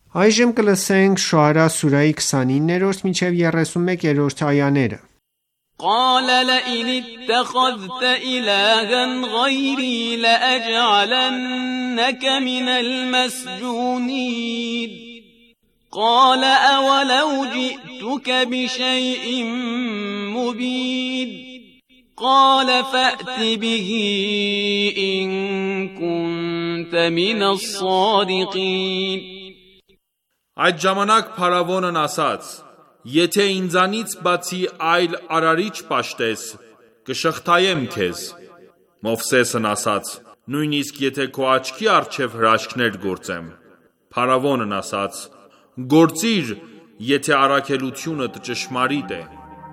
Շոարա սուրահի 29-31-րդ այաներ قال لئن اتخذت إلها غيري لأجعلنك من المسجونين قال أولو جئتك بشيء مبين قال فأت به إن كنت من الصادقين Այդ ժամանակ փարավոնն ասաց. Եթե ինձանից բացի այլ արարիչ պաշտես, կշղթայեմ քեզ։ Մովսեսն ասաց. Նույնիսկ եթե քո աչքի առջև հրաշքներ գործեմ։ Փարավոնն ասաց. Գործիր, եթե առաքելությունդ ճշմարիտ է։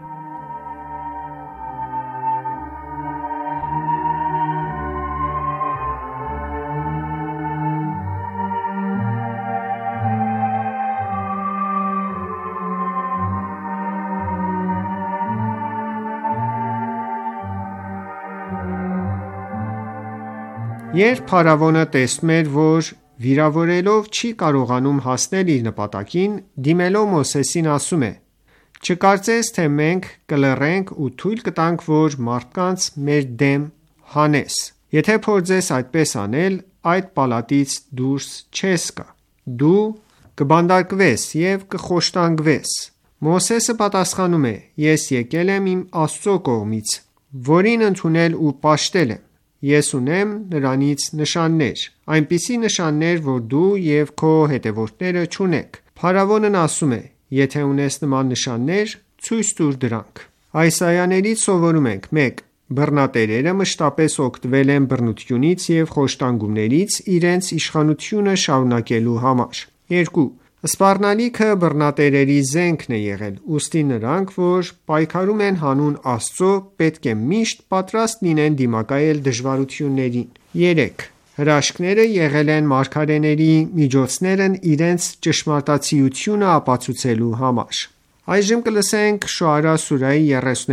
Երբ փարավոնը տեսնում էր, որ վիրավորելով չի կարողանում հասնել իր նպատակին, դիմելով Մովսեսին ասում է. Չկարծես, թե մենք կլռենք ու թույլ կտանք, որ մարդկանց մեր դեմ հանես։ Եթե փորձես այդպես անել, այդ պալատից դուրս չես գա։ Դու կբանտարկվես և կխոշտանգվես։ Մովսեսը պատասխանում է. Ես եկել եմ իմ Աստծո կողմից, որին ընդունել ու պաշտել եմ։ Ես ունեմ նրանից նշաններ, այնպիսի նշաններ, որ դու և քո հետևորդները չունեք։ Փարավոնն ասում է. Եթե ունես նման նշաններ, ցույց տուր դրանք։ Այս այաներից սովորում ենք. 1. Բռնատերերը մշտապես օգտվել են բռնությունից և խոշտանգումներից իրենց իշխանությունը շարունակելու համար։ 2. Սպառնալիքը բռնատերերի զենքն է եղել, ուստի նրանք, որ պայքարում են հանուն Աստծո, պետք է միշտ պատրաստ լինեն դիմակայել դժվարություններին։ 3. Հրաշքները եղել են մարգարեների միջոցներն իրենց ճշմարտացիությունը ապացուցելու համար։ Շոարա սուրահի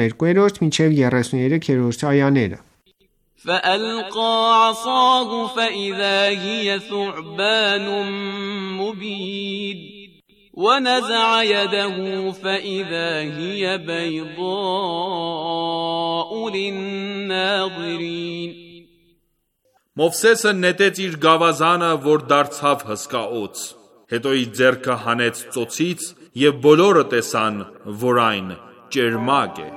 32-33-րդ այաներ فألقى عصاه فإذا هي ثعبان مبين ونزع يده فإذا هي بيضاء للناظرين Մովսեսը նետեց իր գավազանը, որ դարձավ հսկա օձ, հետո իր ձեռքը հանեց ծոցից և բոլորը տեսան, որ այն ճերմակ է։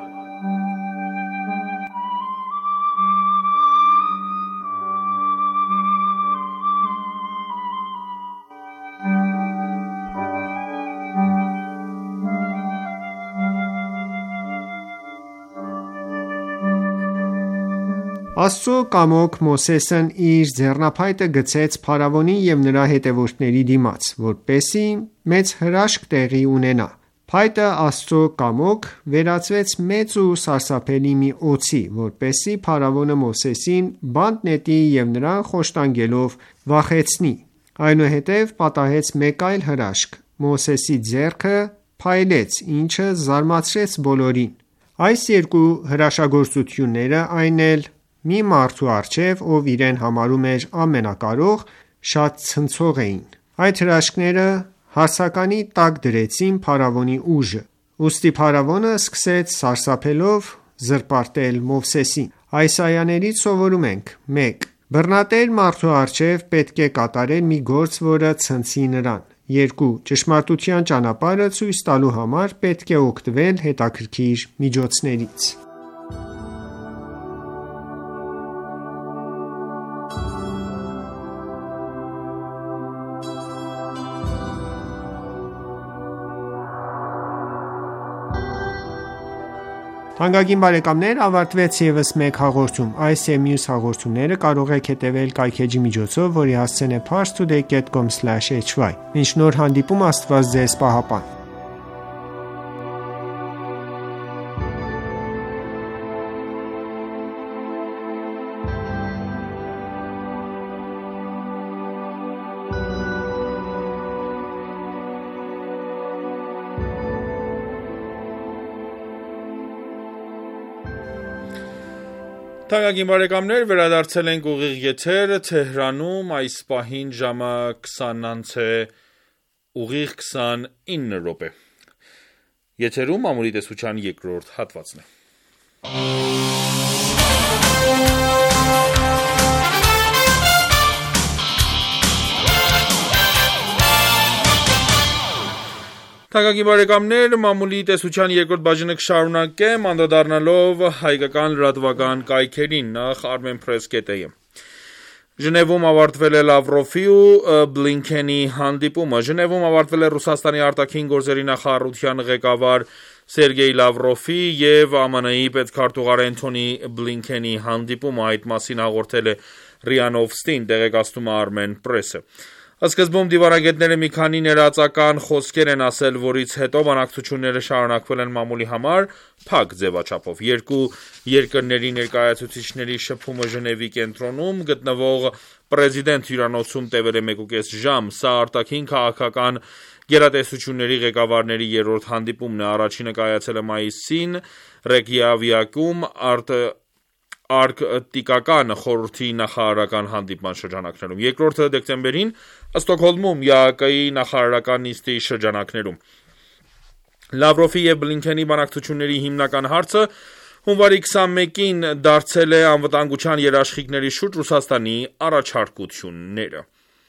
Աստծո կամոք Մովսեսն իր ձեռնափայտը գցեց փարավոնի և նրա հետևորդների դիմաց, որպեսզի մեծ հրաշք տեղի ունենա։ Փայտը Աստծո կամոք վերածվեց մեծ ու սարսափելի մի օձի, որպեսզի փարավոնը Մովսեսին բանտ նետի և նրան խոշտանգելով վախեցնի։ Այնուհետև պատահեց մեկ այլ հրաշք. Մովսեսի ձեռքը փայլեց, ինչը զարմացրեց բոլորին։ Այս երկու հրաշագործությունները այն էլ մի մարդու առջև, ով իրեն համարում էր ամենակարող, շատ ցնցող էին։ Այդ հրաշքները հարցականի տակ դրեցին փարավոնի ուժը։ Ուստի փարավոնը սկսեց սարսափելով զրպարտել Մովսեսին։ Այս այաներից սովորում ենք. 1. Բռնատեր մարդու առջև պետք է կատարել մի գործ, որը ցնցի նրան։ 2. Ճշմարտության ճանապարհը ցույց տալու համար պետք է օգտվել հետաքրքիր միջոցներից։ Թանկագին բարեկամներ, ավարտվեց ևս մեկ հաղորդում։ Այս և մյուս հաղորդումները կարող եք հետևել կայքէջի միջոցով, որի հասցեն է parstoday.com/hy։ Մինչ նոր հանդիպում, Աստված ձեզ պահապան։ Թանկագին բարեկամներ, վերադարձել ենք ուղիղ եթեր Թեհրանում, այս պահին ժամը 20:29 րոպե։ Եթերում ամուրի տեսության երկրորդ հատվածն է։ Թանկագին բարեկամներ, մամուլի տեսության երկրորդ բաժինը կշարունակեմ, անդրադառնալով հայկական լրատվական կայքերին, նախ Armenpress.am։ Ժնևում ավարտվել է Լավրովի ու Բլինքենի հանդիպումը։ Ժնևում ավարտվել է Ռուսաստանի արտաքին գործերի նախարարության ղեկավար Սերգեյ Լավրովի և ԱՄՆ-ի պետքարտուղար Էնթոնի Բլինքենի հանդիպումը, այդ մասին հաղորդել է ՌԻԱ Նովոստին, տեղեկացնում է Armenpress-ը։ Սկզբում դիվանագետները մի քանի ներածական խոսքեր են ասել, որից հետո բանակցությունները շարունակվել են մամուլի համար փակ ձևաչափով։ Երկու երկրների ներկայացուցիչների շփումը Ժնևի կենտրոնում գտնվող պրեզիդենտ հյուրանոցում տևել է 1.5 ժամ։ Սա արտաքին քաղաքական գերատեսչությունների ղեկավարների երրորդ հանդիպումն է։ Առաջինը կայացել է մայիսին Ռեյկյավիկում Արկտիկական խորհրդի նախարարական հանդիպման շրջանակներում, երկրորդը դեկտեմբերին Ստոկհոլմում ԵԱԿ-ի նախարարական նիստի շրջանակներում։ Լավրովի և Բլինքենի բանակցությունների հիմնական հարցը հունվարի 21-ին դարձել է անվտանգության երաշխիքների շուրջ Ռուսաստանի առաջարկությունները։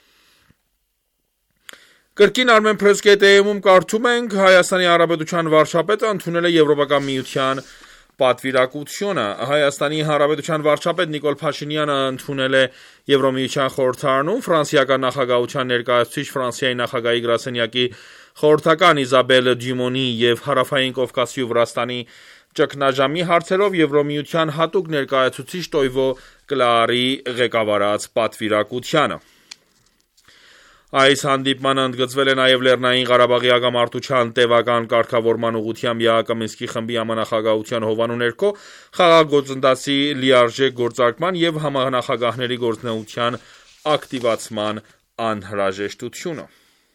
Կրկին Armenpress.am-ում կարդում ենք. Հայաստանի Հանրապետության վարչապետը ընդունել է Եվրոպական միության պատվիրակությունը։ Հայաստանի Հանրապետության վարչապետ Նիկոլ Փաշինյանը ընդունել է Եվրոմիության խորհրդարանում ֆրանսիական նախագահության ներկայացուցիչ Ֆրանսիայի նախագահի գրասենյակի խորհրդական Իզաբել Դյումոնի և Հարավային Կովկասի ու Վրաստանի ճգնաժամի հարցերով Եվրոմիության հատուկ ներկայացուցիչ Տոյվո Կլարի ղեկավարած պատվիրակությանը։ Այս հանդիպմանը ընդգծվել է նաև Լեռնային Ղարաբաղի հակամարտության տևական կարգավորման ուղղությամբ ԵԱԿ Մինսկի խմբի համանախագահության հովանու ներքո խաղաղ գործընթացի լիարժեք գործարկման և համանախագահների գործունեության ակտիվացման անհրաժեշտությունը։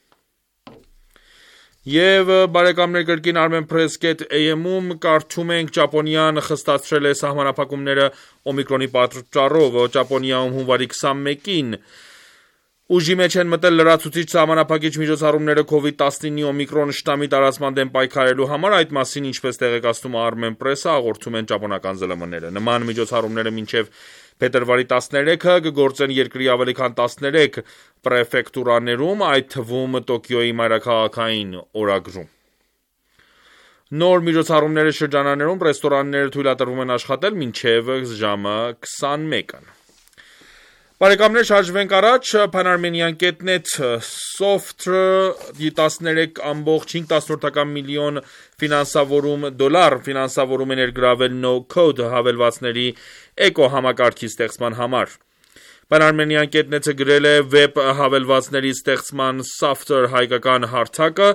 Եվ բարեկամներ, կրկին Armenpress.am-ում կարդում ենք. Ճապոնիան խստացրել է սահմանափակումները օմիկրոնի պատճառով։ Ճապոնիայում հունվարի 21-ին ուժի մեջ են մտել լրացուցիչ սահմանափակիչ միջոցառումները COVID-19-ի օմիկրոն շտամի տարածման դեմ պայքարելու համար, այդ մասին, ինչպես տեղեկացնում է Armenpress-ը, հաղորդում են ճապոնական ԶԼՄ-ները։ Նման միջոցառումները մինչև փետրվարի 13-ը կգործեն երկրի ավելի քան 13 պրեֆեկտուրաներում, այդ թվում Տոկիոյի մայրաքաղաքային օրագրում։ Նոր միջոցառումների շրջաններում ռեստորանները թույլատրվում են աշխատել մինչև ժամը 21-ը։ Բարեկամներ, շարժվենք առաջ, Panarmenian.net Software 13.5 միլիոն դոլար ֆինանսավորում է ներգրավել No-Code հավելվածների էկո համակարգի ստեղծման համար։ Panarmenian.net-ը գրել է վեբ հավելվածների ստեղծման Software հայկական հարթակը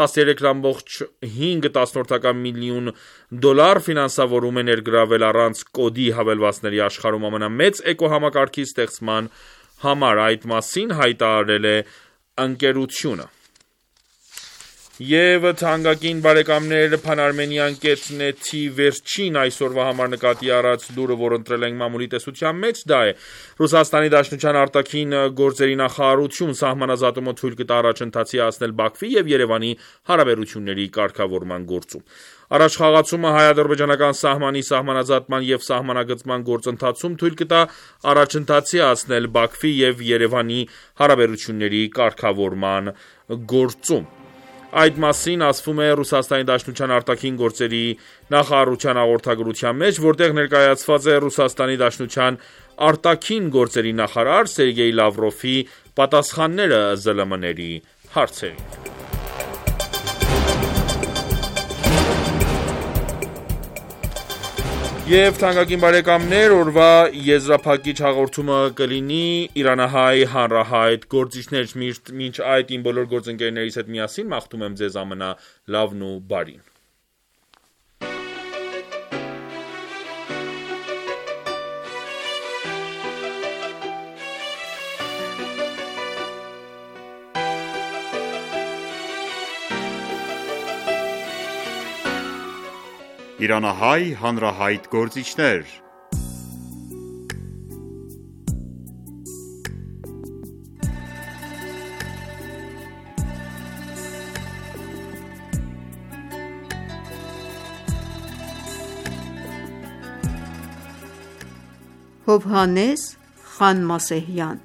13.5 միլիոն դոլար ֆինանսավորում է ներգրավել առանց կոդի հավելվածների աշխարհում ամենամեծ էկո համակարգի ստեղծման համար, այդ մասին հայտարարել է ընկերությունը։ Եվ թանկագին բարեկամներ, Pan-Armenian կետնեթի վերջին այսօրվա համար նկատի առած լուրը, որ ընտրել ենք մամուլի տեսության մեջ, դա է Ռուսաստանի Դաշնության արտաքին գործերի նախարարություն սահմանազատումը թույլ կտա առաջընթացի հասնել Բաքվի եւ Երևանի հարաբերությունների կարգավորման գործում։ Առաջխաղացումը հայ-ադրբեջանական սահմանի սահմանազատման եւ սահմանագծման գործընթացում թույլ կտա առաջընթացի հասնել Բաքվի եւ Երևանի հարաբերությունների կարգավորման գործում։ Այդ մասին ասվում է Ռուսաստանի Դաշնության արտաքին գործերի նախարարության հաղորդագրության մեջ, որտեղ ներկայացված է Ռուսաստանի Դաշնության արտաքին գործերի նախարար Սերգեյ Լավրովի պատասխանները ԶԼՄ-ների հարցերին։ Եվ թանկագին բարեկամներ, օրվա եզրափակիչ հաղորդումը կլինի Իրանահայ հանրահայտ գործիչներ, մինչ այդ իմ բոլոր գործընկերներիս հետ միասին մաղթում եմ ձեզ ամենալավն ու բարին։ Իրանահայ հանրահայտ գործիչներ։ Հովհաննես խան Մասեհյան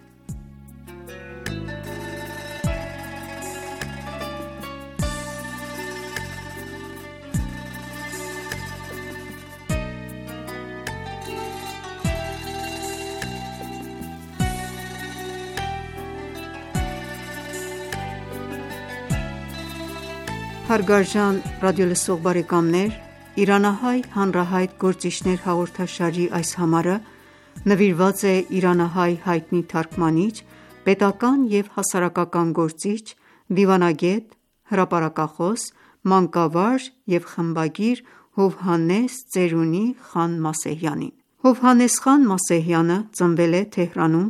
Հարգարժան ռադիոլսող բարեկամներ, Իրանահայ հանրահայտ գործիչներ հաղորդաշարի այս համարը նվիրված է իրանահայ հայտնի թարգմանիչ, պետական և հասարակական գործիչ, դիվանագետ, հրապարակախոս, մանկավար և խմբագիր Հովհաննես Ծերունի խան Մասեհյանին։ Հովհաննես խան Մասեհյանը ծնվել է Թեհրանում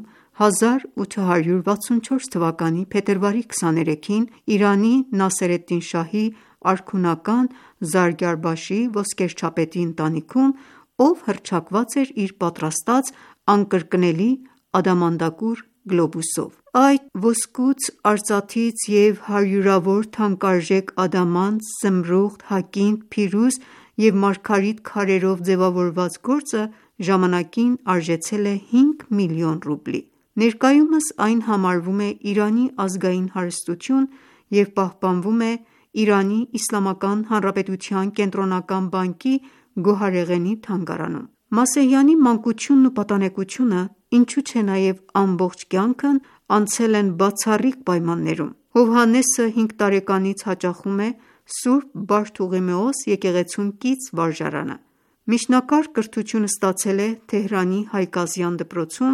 1864 թվականի փետրվարի 23-ին Իրանի Նասերեդդին շահի արքունական Զարգարբաշի ոսկերչապետի ընտանիքում, ով հռչակված էր իր պատրաստած անկրկնելի ադամանդակուր գլոբուսով։ Այդ ոսկուց, արծաթից և հարյուրավոր թանկարժեք ադամանդ, զմրուղտ, հակինդ, փիրուզ և մարգարիտ քարերով ձևավորված գործը ժամանակին արժեցել է 5 միլիոն ռուբլի։ Ներկայումս այն համարվում է Իրանի ազգային հարստություն և պահպանվում է Իրանի Իսլամական Հանրապետության Կենտրոնական բանկի գոհարեղենի թանգարանում։ Մասեհյանի մանկությունն ու պատանեկությունը, ինչու չէ նաև ամբողջ կյանքն անցել են բացառիկ պայմաններում։ Հովհաննեսը 5 տարեկանից հաճախում է Սուրբ Բարդուղիմեոս եկեղեցուն կից վարժարանը։ Միջնակարգ կրթություն ստացել է Թեհրանի Հայկազյան դպրոցում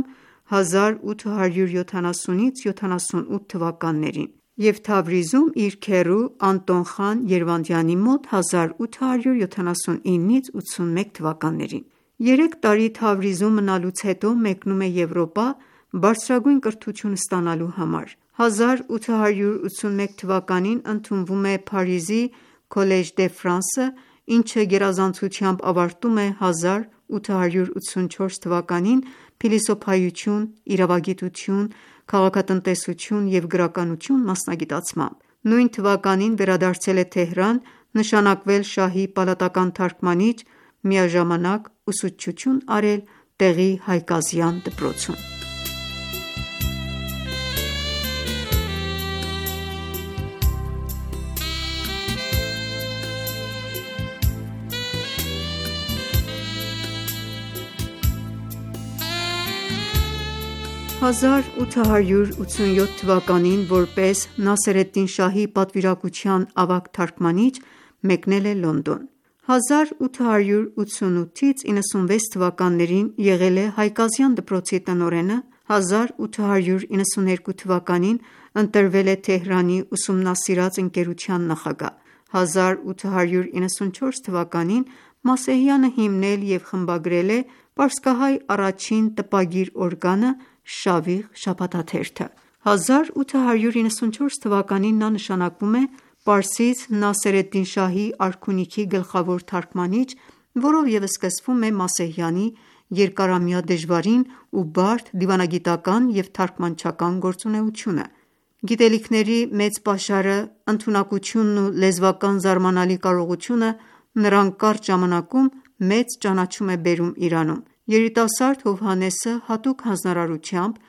1870-ից 78 թվականներին և Թավրիզում իր քեռու Անտոն խան Երվանդյանի մոտ 1879-ից 81 թվականներին։ 3 տարի Թավրիզում մնալուց հետո մեկնում է Եվրոպա բարձրագույն կրթություն ստանալու համար։ 1881 թվականին ընդունվում է Փարիզի Collège de France, ինչը գերազանցությամբ ավարտում է 1884 թվականին փիլիսոփայություն, իրավագիտություն, քաղաքատնտեսություն և գրականություն մասնագիտացմամբ։ Նույն թվականին վերադարձել է Թեհրան, նշանակվել շահի պալատական թարգմանիչ, միաժամանակ ուսուցչություն արել տեղի Հայկազյան դպրոցում։ 1887 թվականին որպես Նասերեդդին շահի պատվիրակության ավագ թարգմանիչ մեկնել է Լոնդոն։ 1888-ից 96 թվականներին եղել է Հայկազյան դպրոցի տնօրենը, 1892 թվականին ընտրվել է Թեհրանի ուսումնասիրած ընկերության նախագահ։ 1894 թվականին Մասեհյանը հիմնել և խմբագրել է պարսկահայ առաջին տպագիր օրգանը Շավիղ շաբաթաթերթը։ 1894 թվականին նա նշանակվում է պարսից Նասերեդդին շահի արքունիքի գլխավոր թարգմանիչ, որով ևս սկսվում է Մասեհյանի երկարամյա դժվարին ու բարդ դիվանագիտական և թարգմանչական գործունեությունը: Գիտելիքների մեծ պաշարը, ընդունակությունն ու լեզվական զարմանալի կարողությունը նրան կարճ ժամանակում մեծ ճանաչում է բերում Իրանում: Երիտասարդ Հովհաննեսը հատուկ հանձնարարությամբ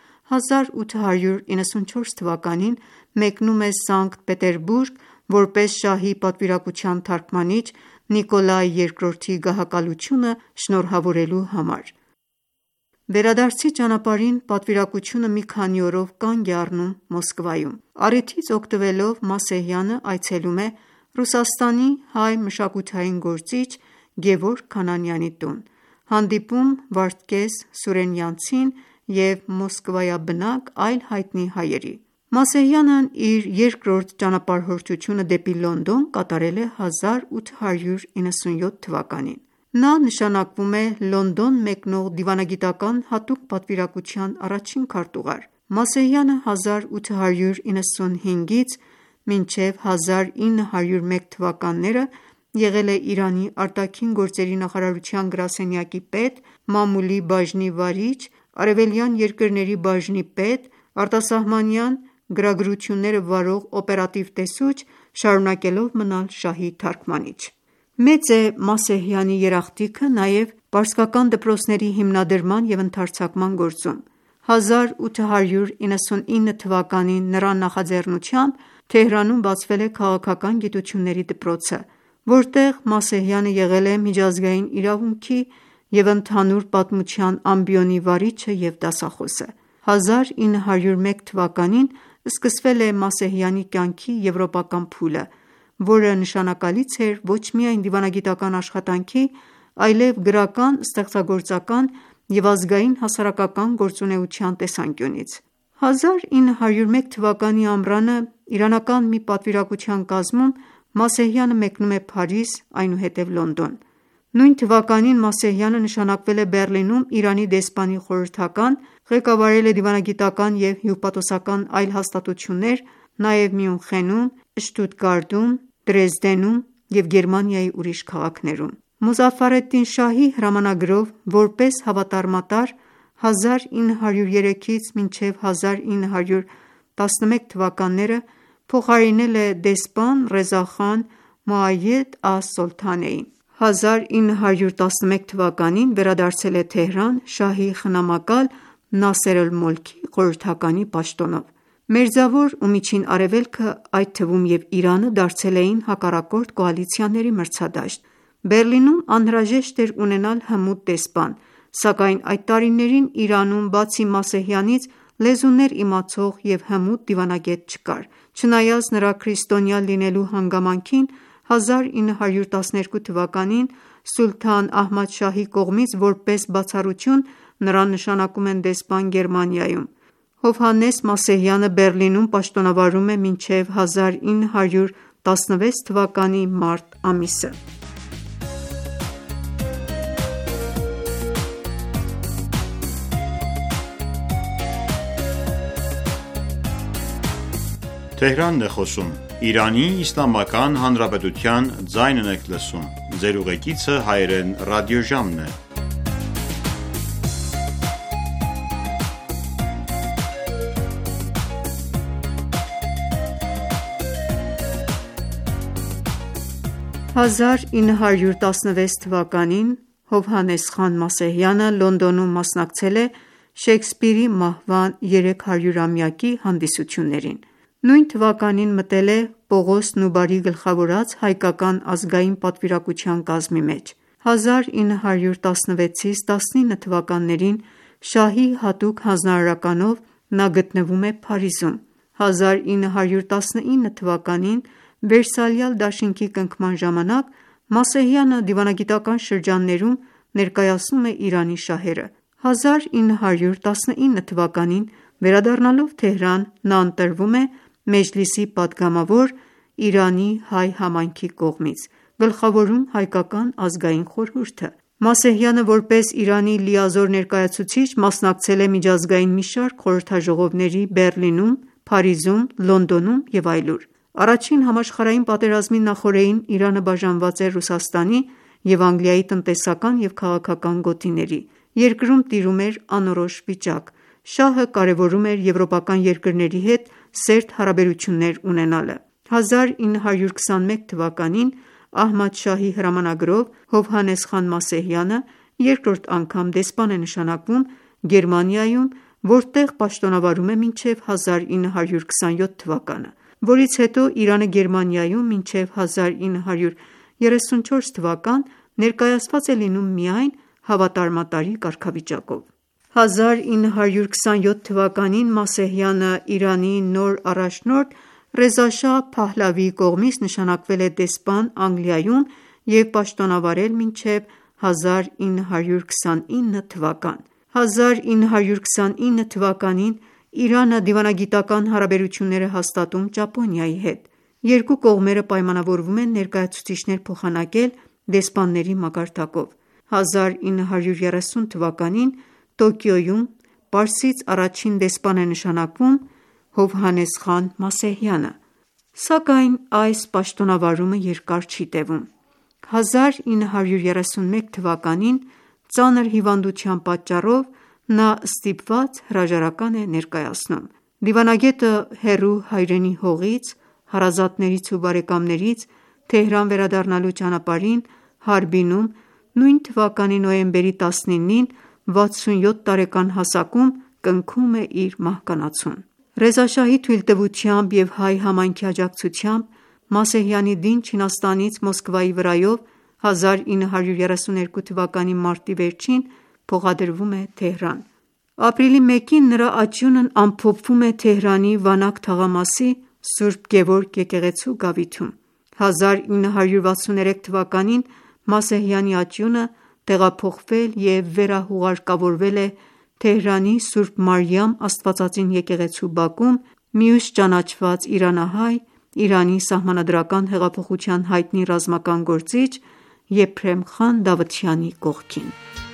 1894 թվականին մեկնում է Սանկտ Պետերբուրգ որպես շահի պատվիրակության թարգմանիչ Նիկոլայ II-ի գահակալությունը շնորհավորելու համար: Վերադարձի ճանապարհին պատվիրակությունը մի քանի օրով կանգ է առնում Մոսկվայում: Առիթից օգտվելով Մասեհյանը այցելում է Ռուսաստանի հայ մշակութային գործիչ Գևորգ Քանանյանի տուն, հանդիպում Վարդգես Սուրենյանցին և մոսկվայաբնակ այլ հայտնի հայերի: Մասեհյանն իր երկրորդ ճանապարհորդությունը դեպի Լոնդոն կատարել է 1897 թվականին: Նա նշանակվում է Լոնդոն մեկնող դիվանագիտական հատուկ պատվիրակության առաջին քարտուղար: Մասեհյանը 1895-ից մինչև 1901 թվականները եղել է Իրանի ԱԳ նախարարության գրասենյակի պետ, մամուլի բաժնի վարիչ, արևելյան երկրների բաժնի պետ, արտասահմանյան գրագրությունները վարող օպերատիվ տեսուչ, շարունակելով մնալ շահի թարգմանիչ: Մեծ է Մասեհյանի երախտիկը նաև պարսկական դպրոցների հիմնադրման և ընդարձակման գործում: 1899 թվականին նրա նախաձեռնությամբ Թեհրանում բացվել է քաղաքական գիտությունների դպրոցը, որտեղ Մասեհյանը եղել է միջազգային իրավունքի և ընդհանուր պատմության ամբիոնի վարիչը և դասախոսը: 1901 թվականին սկսվել է Մասեհյանի կյանքի եվրոպական փուլը, որը նշանակալից էր ոչ միայն դիվանագիտական աշխատանքի, այլև գրական, ստեղծագործական և ազգային հասարակական գործունեության տեսանկյունից: 1901 թվականի ամռանը իրանական մի պատվիրակության կազմում Մասեհյանը մեկնում է Փարիզ, այնուհետև Լոնդոն: Նույն թվականին Մասեհյանը նշանակվել է Բեռլինում Իրանի դեսպանի խորհրդական, ղեկավարել է դիվանագիտական և հյուպատոսական այլ հաստատություններ նաև Մյունխենում, Շտուտգարտում, Դրեզդենում և Գերմանիայի ուրիշ քաղաքներում: Մոզաֆարեդդին շահի հրամանագրով որպես հավատարմատար 1903-ից մինչև 1911 թվականները փոխարինել է դեսպան Ռեզախան Մոայեդ ալ-Սոլթանեին: 1911 թվականին վերադարձել է Թեհրան շահի խնամակալ Նասեր ալ-Մոլքի խորհրդականի պաշտոնով: Մերձավոր ու Միջին Արևելքը, այդ թվում և Իրանը դարձել էին հակառակորդ կոալիցիաների մրցադաշտ: Բեռլինում անհրաժեշտ էր ունենալ հմուտ դեսպան, սակայն այդ տարիներին Իրանում բացի Մասեհյանից լեզուներ իմացող և հմուտ դիվանագետ չկար: Չնայած նրա քրիստոնյա լինելու հանգամանքին 1912 թվականին Սուլթան Ահմադ շահի կողմից որպես բացառություն նրան նշանակում են դեսպան Գերմանիայում: Հովհաննես Մասեհյանը Բեռլինում պաշտոնավարում է մինչև 1916 թվականի մարտ ամիսը: Հազար 1916 թվականին Հովհաննես խան Մասեհյանը Լոնդոնում մասնակցել է Շեքսպիրի մահվան 300-ամյակի հանդիսություններին: Նույն թվականին մտել է Պողոս Նուբարի գլխավորած հայկական ազգային պատվիրակության կազմի մեջ: 1916-ից 19 թվականներին շահի հատուկ հանձնարարականով նա գտնվում է Փարիզում: 1919 թվականին Վերսալյալ դաշինքի կնքման ժամանակ Մասեհյանը դիվանագիտական շրջաններում ներկայացնում է Իրանի շահերը: 1919 թվականին վերադառնալով Թեհրան նա ընտրվում է Մեջլիսի պատգամավոր Իրանի հայ համայնքի կողմից, գլխավորում հայկական ազգային խորհուրդը: Մասեհյանը որպես Իրանի լիազոր ներկայացուցիչ մասնակցել է միջազգային մի շարք խորհրդաժողովների Բեռլինում, Փարիզում, Լոնդոնում և այլուր: Առաջին համաշխարհային պատերազմի նախօրեին Իրանը բաժանված էր Ռուսաստանի և Անգլիայի տնտեսական և քաղաքական գոտիների։ Երկրում տիրում էր անորոշ վիճակ։ Շահը կարևորում էր եվրոպական երկրների հետ սերտ հարաբերություններ ունենալը։ 1921 թվականին Ահմադ Շահի հրամանագրով Հովհաննես խան Մասեհյանը երկրորդ անգամ դեսպան է նշանակվում Գերմանիայում, որտեղ պաշտոնավարում է մինչև 1927 թվականը, որից հետո Իրանը Գերմանիայում մինչև 1934 թվական ներկայացված է լինում միայն հավատարմատարի կարգավիճակով։ 1927 թվականին Մասեհյանը Իրանի նոր առաջնորդ Ռեզա Շահ Փահլավիի կողմից նշանակվել է դեսպան Անգլիայում և պաշտոնավարել մինչև 1929 թվական։ 1929 թվականին Իրանը դիվանագիտական հարաբերություններ է հաստատում Ճապոնիայի հետ։ Երկու կողմերը պայմանավորվում են ներկայացուցիչներ փոխանակել դեսպանների մակարդակով։ 1930 թվականին Տոկիոյում Պարսից առաջին դեսպան է նշանակվում Հովհաննես խան Մասեհյանը, սակայն այս պաշտոնավարումը երկար չի տևում։ 1931 թվականին ծանր հիվանդության պատճառով նա ստիպված հրաժարական է ներկայացնում։ Դիվանագետը հեռու հայրենի հողից, հարազատներից ու բարեկամներից Թեհրան վերադառնալու ճանապարհին Հարբինում նույն թվականի նոյեմբերի 19-ին 67 տարեկան հասակում կնքում է իր մահկանացուն։ Ռեզա Շահի թույլտվությամբ և հայ համայնքի աջակցությամբ Մասեհյանի դին Չինաստանից Մոսկվայի վրայով 1932 թվականի մարտի վերջին փոխադրվում է Թեհրան։ Ապրիլի 1-ին նրա աջունն ամփոփվում է Թեհրանի Վանակ թաղամասի Սուրբ Գևորգ եկեղեցու գավիթում։ 1963 թվականին Մասեհյանի աջունը տեղափոխվել և վերահուղարկավորվել է Թեհրանի Սուրբ Մարիամ Աստվածածին եկեղեցու բակում մյուս ճանաչված իրանահայ, Իրանի Սահմանադրական հեղափոխության հայտնի ռազմական գործիչ Եփրեմ խան Դավթյանի կողքին։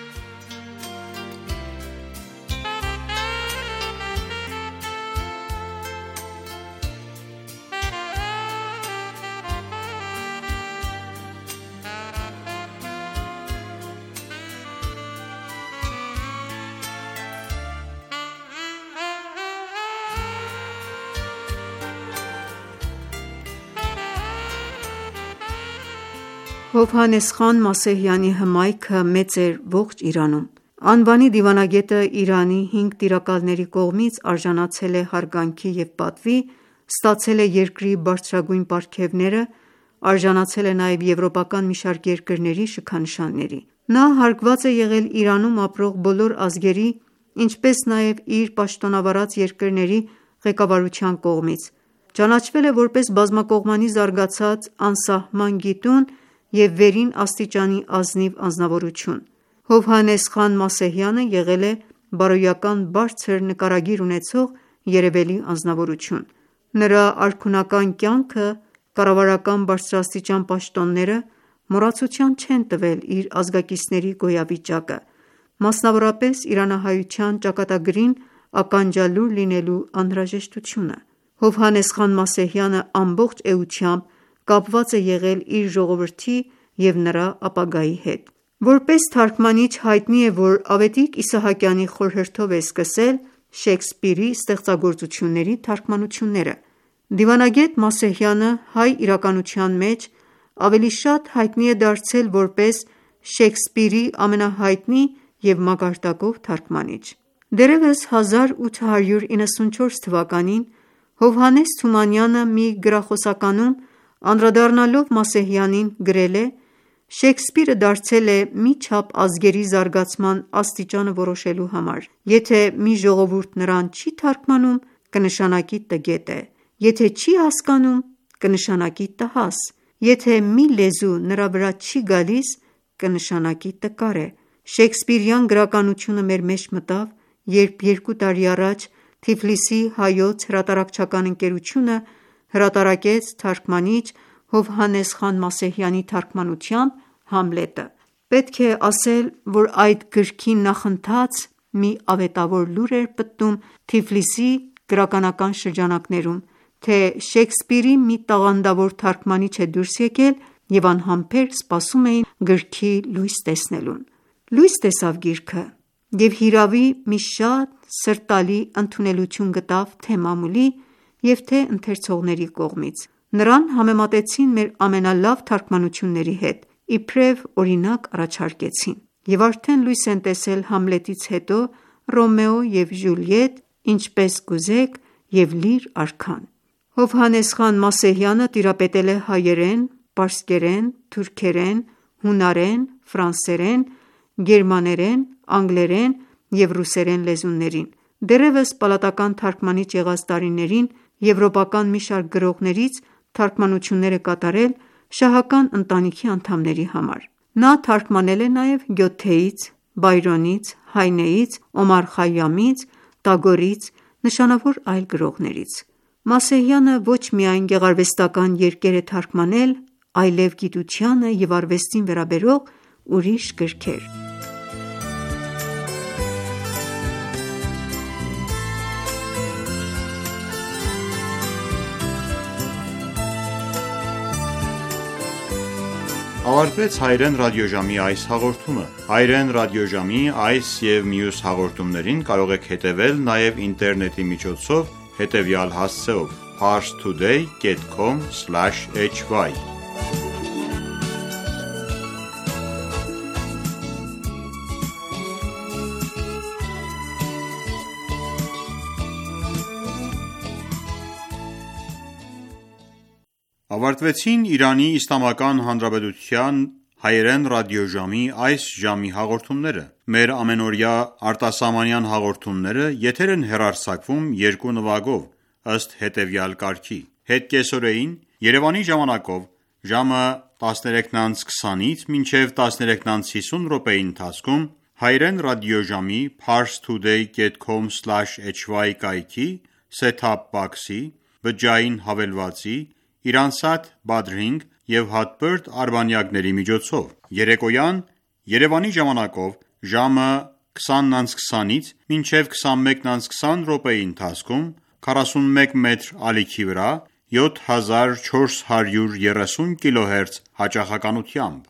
Հովհաննես խան Մասեհյանի հմայքը մեծ էր ողջ Իրանում։ Անվանի դիվանագետը Իրանի 5 տիրակալների կողմից արժանացել է հարգանքի և պատվի, ստացել է երկրի բարձրագույն պարգևները, արժանացել է նաև եվրոպական մի շարք երկրների շքանշանների։ Նա հարգված է եղել Իրանում ապրող բոլոր ազգերի, ինչպես նաև իր պաշտոնավարած երկրների ղեկավարության կողմից։ Ճանաչվել է որպես բազմակողմանի զարգացած անսահման գիտուն և վերին աստիճանի ազնիվ անձնավորություն։ Հովհաննես խան Մասեհյանը եղել է բարոյական բարձր նկարագիր ունեցող երևելի անձնավորություն։ Նրա արքունական կյանքը, կառավարական բարձրաստիճան պաշտոնները մոռացության չեն տվել իր ազգակիցների գոյավիճակը, մասնավորապես իրանահայության ճակատագրին ականջալուր լինելու անհրաժեշտությունը։ Հովհաննես խան Մասեհյանը ամբողջ էությամբ կապված է եղել իր ժողովրդի և նրա ապագայի հետ։ Որպես թարգմանիչ հայտնի է, որ Ավետիք Իսահակյանի խորհրդով է սկսել Շեքսպիրի ստեղծագործությունների թարգմանությունները։ Դիվանագետ Մասեհյանը հայ իրականության մեջ ավելի շատ հայտնի է դարձել որպես Շեքսպիրի ամենահայտնի և մակարդակով թարգմանիչ։ Դեռևս 1894 թվականին Հովհաննես Թումանյանը մի գրախոսականում անդրադառնալով Մասեհյանին գրել է. «Շեքսպիրը դարձել է մի չափ ազգերի զարգացման աստիճանը որոշելու համար։ Եթե մի ժողովուրդ նրան չի թարգմանում, կնշանակի տգետ է, եթե չի հասկանում, կնշանակի տհաս, եթե մի լեզու նրա վրա չի գալիս, կնշանակի տկար է։ Շեքսպիրյան գրականությունը մեր մեջ մտավ, երբ 2 տարի առաջ Թիֆլիսի Հայոց հրատարակչական ընկերությունը հրատարակեց թարգմանիչ Հովհաննես խան Մասեհյանի թարգմանությամբ Համլետը։ Պետք է ասել, որ այդ գրքի նախընթաց մի ավետավոր լուր էր պտտում Թիֆլիսի գրականական շրջանակներում, թե Շեքսպիրի մի տաղանդավոր թարգմանիչ է դուրս եկել և անհամբեր սպասում էին գրքի լույս տեսնելուն։ Լույս տեսավ գիրքը և հիրավի մի շատ սրտալի ընդունելություն գտավ թե՛ մամուլի և թե՛ ընթերցողների կողմից։ Նրան համեմատեցին մեր ամենալավ թարգմանությունների հետ, իբրև օրինակ առաջարկեցին, և արդեն լույս են տեսել Համլետից հետո Ռոմեո և Ժուլիետ, Ինչպես կուզեք և Լիր արքան։ Հովհաննես խան Մասեհյանը տիրապետել է հայերեն, պարսկերեն, թուրքերեն, հունարեն, ֆրանսերեն, գերմաներեն, անգլերեն և ռուսերեն լեզուներին։ Դեռևս պալատական թարգմանիչ եղած տարիներին եվրոպական մի շարք գրողներից թարգմանություններ է կատարել շահական ընտանիքի անդամների համար։ Նա թարգմանել է նաև Գյոթեից, Բայրոնից, Հայնեից, Օմար Խայամից, Տագորից, նշանավոր այլ գրողներից։ Մասեհյանը ոչ միայն գեղարվեստական երկեր է թարգմանել, այլև գիտությանը և արվեստին վերաբերող ուրիշ գրքեր։ Ավարտվեց Հայերեն ռադիոժամի այս հաղորդումը։ Հայերեն ռադիոժամի այս և մյուս հաղորդումներին կարող եք հետևել նաև ինտերնետի միջոցով հետևյալ հասցեով՝ parstoday.com/hy Ավարտվեցին Իրանի Իսլամական Հանրապետության հայերեն ռադիոժամի այս ժամի հաղորդումները։ Մեր ամենօրյա արտասահմանյան հաղորդումները եթեր են հեռարձակվում երկու նվագով, ըստ հետևյալ կարգի. Հետկեսօրեին Երևանի ժամանակով ժամը 13:20-ից մինչև 13:50 րոպեի ընթացքում հայերեն ռադիոժամի parstoday.com/hy կայքի set-top box-ի, բջջային հավելվածի, Իրանսատ Badrink և հատբերդ արբանյակների միջոցով։ Երեկոյան Երևանի ժամանակով ժամը 20:20-ից մինչև 21:20 րոպեի ընթացքում 41 մետր ալիքի վրա 7430 kHz հաճախականությամբ։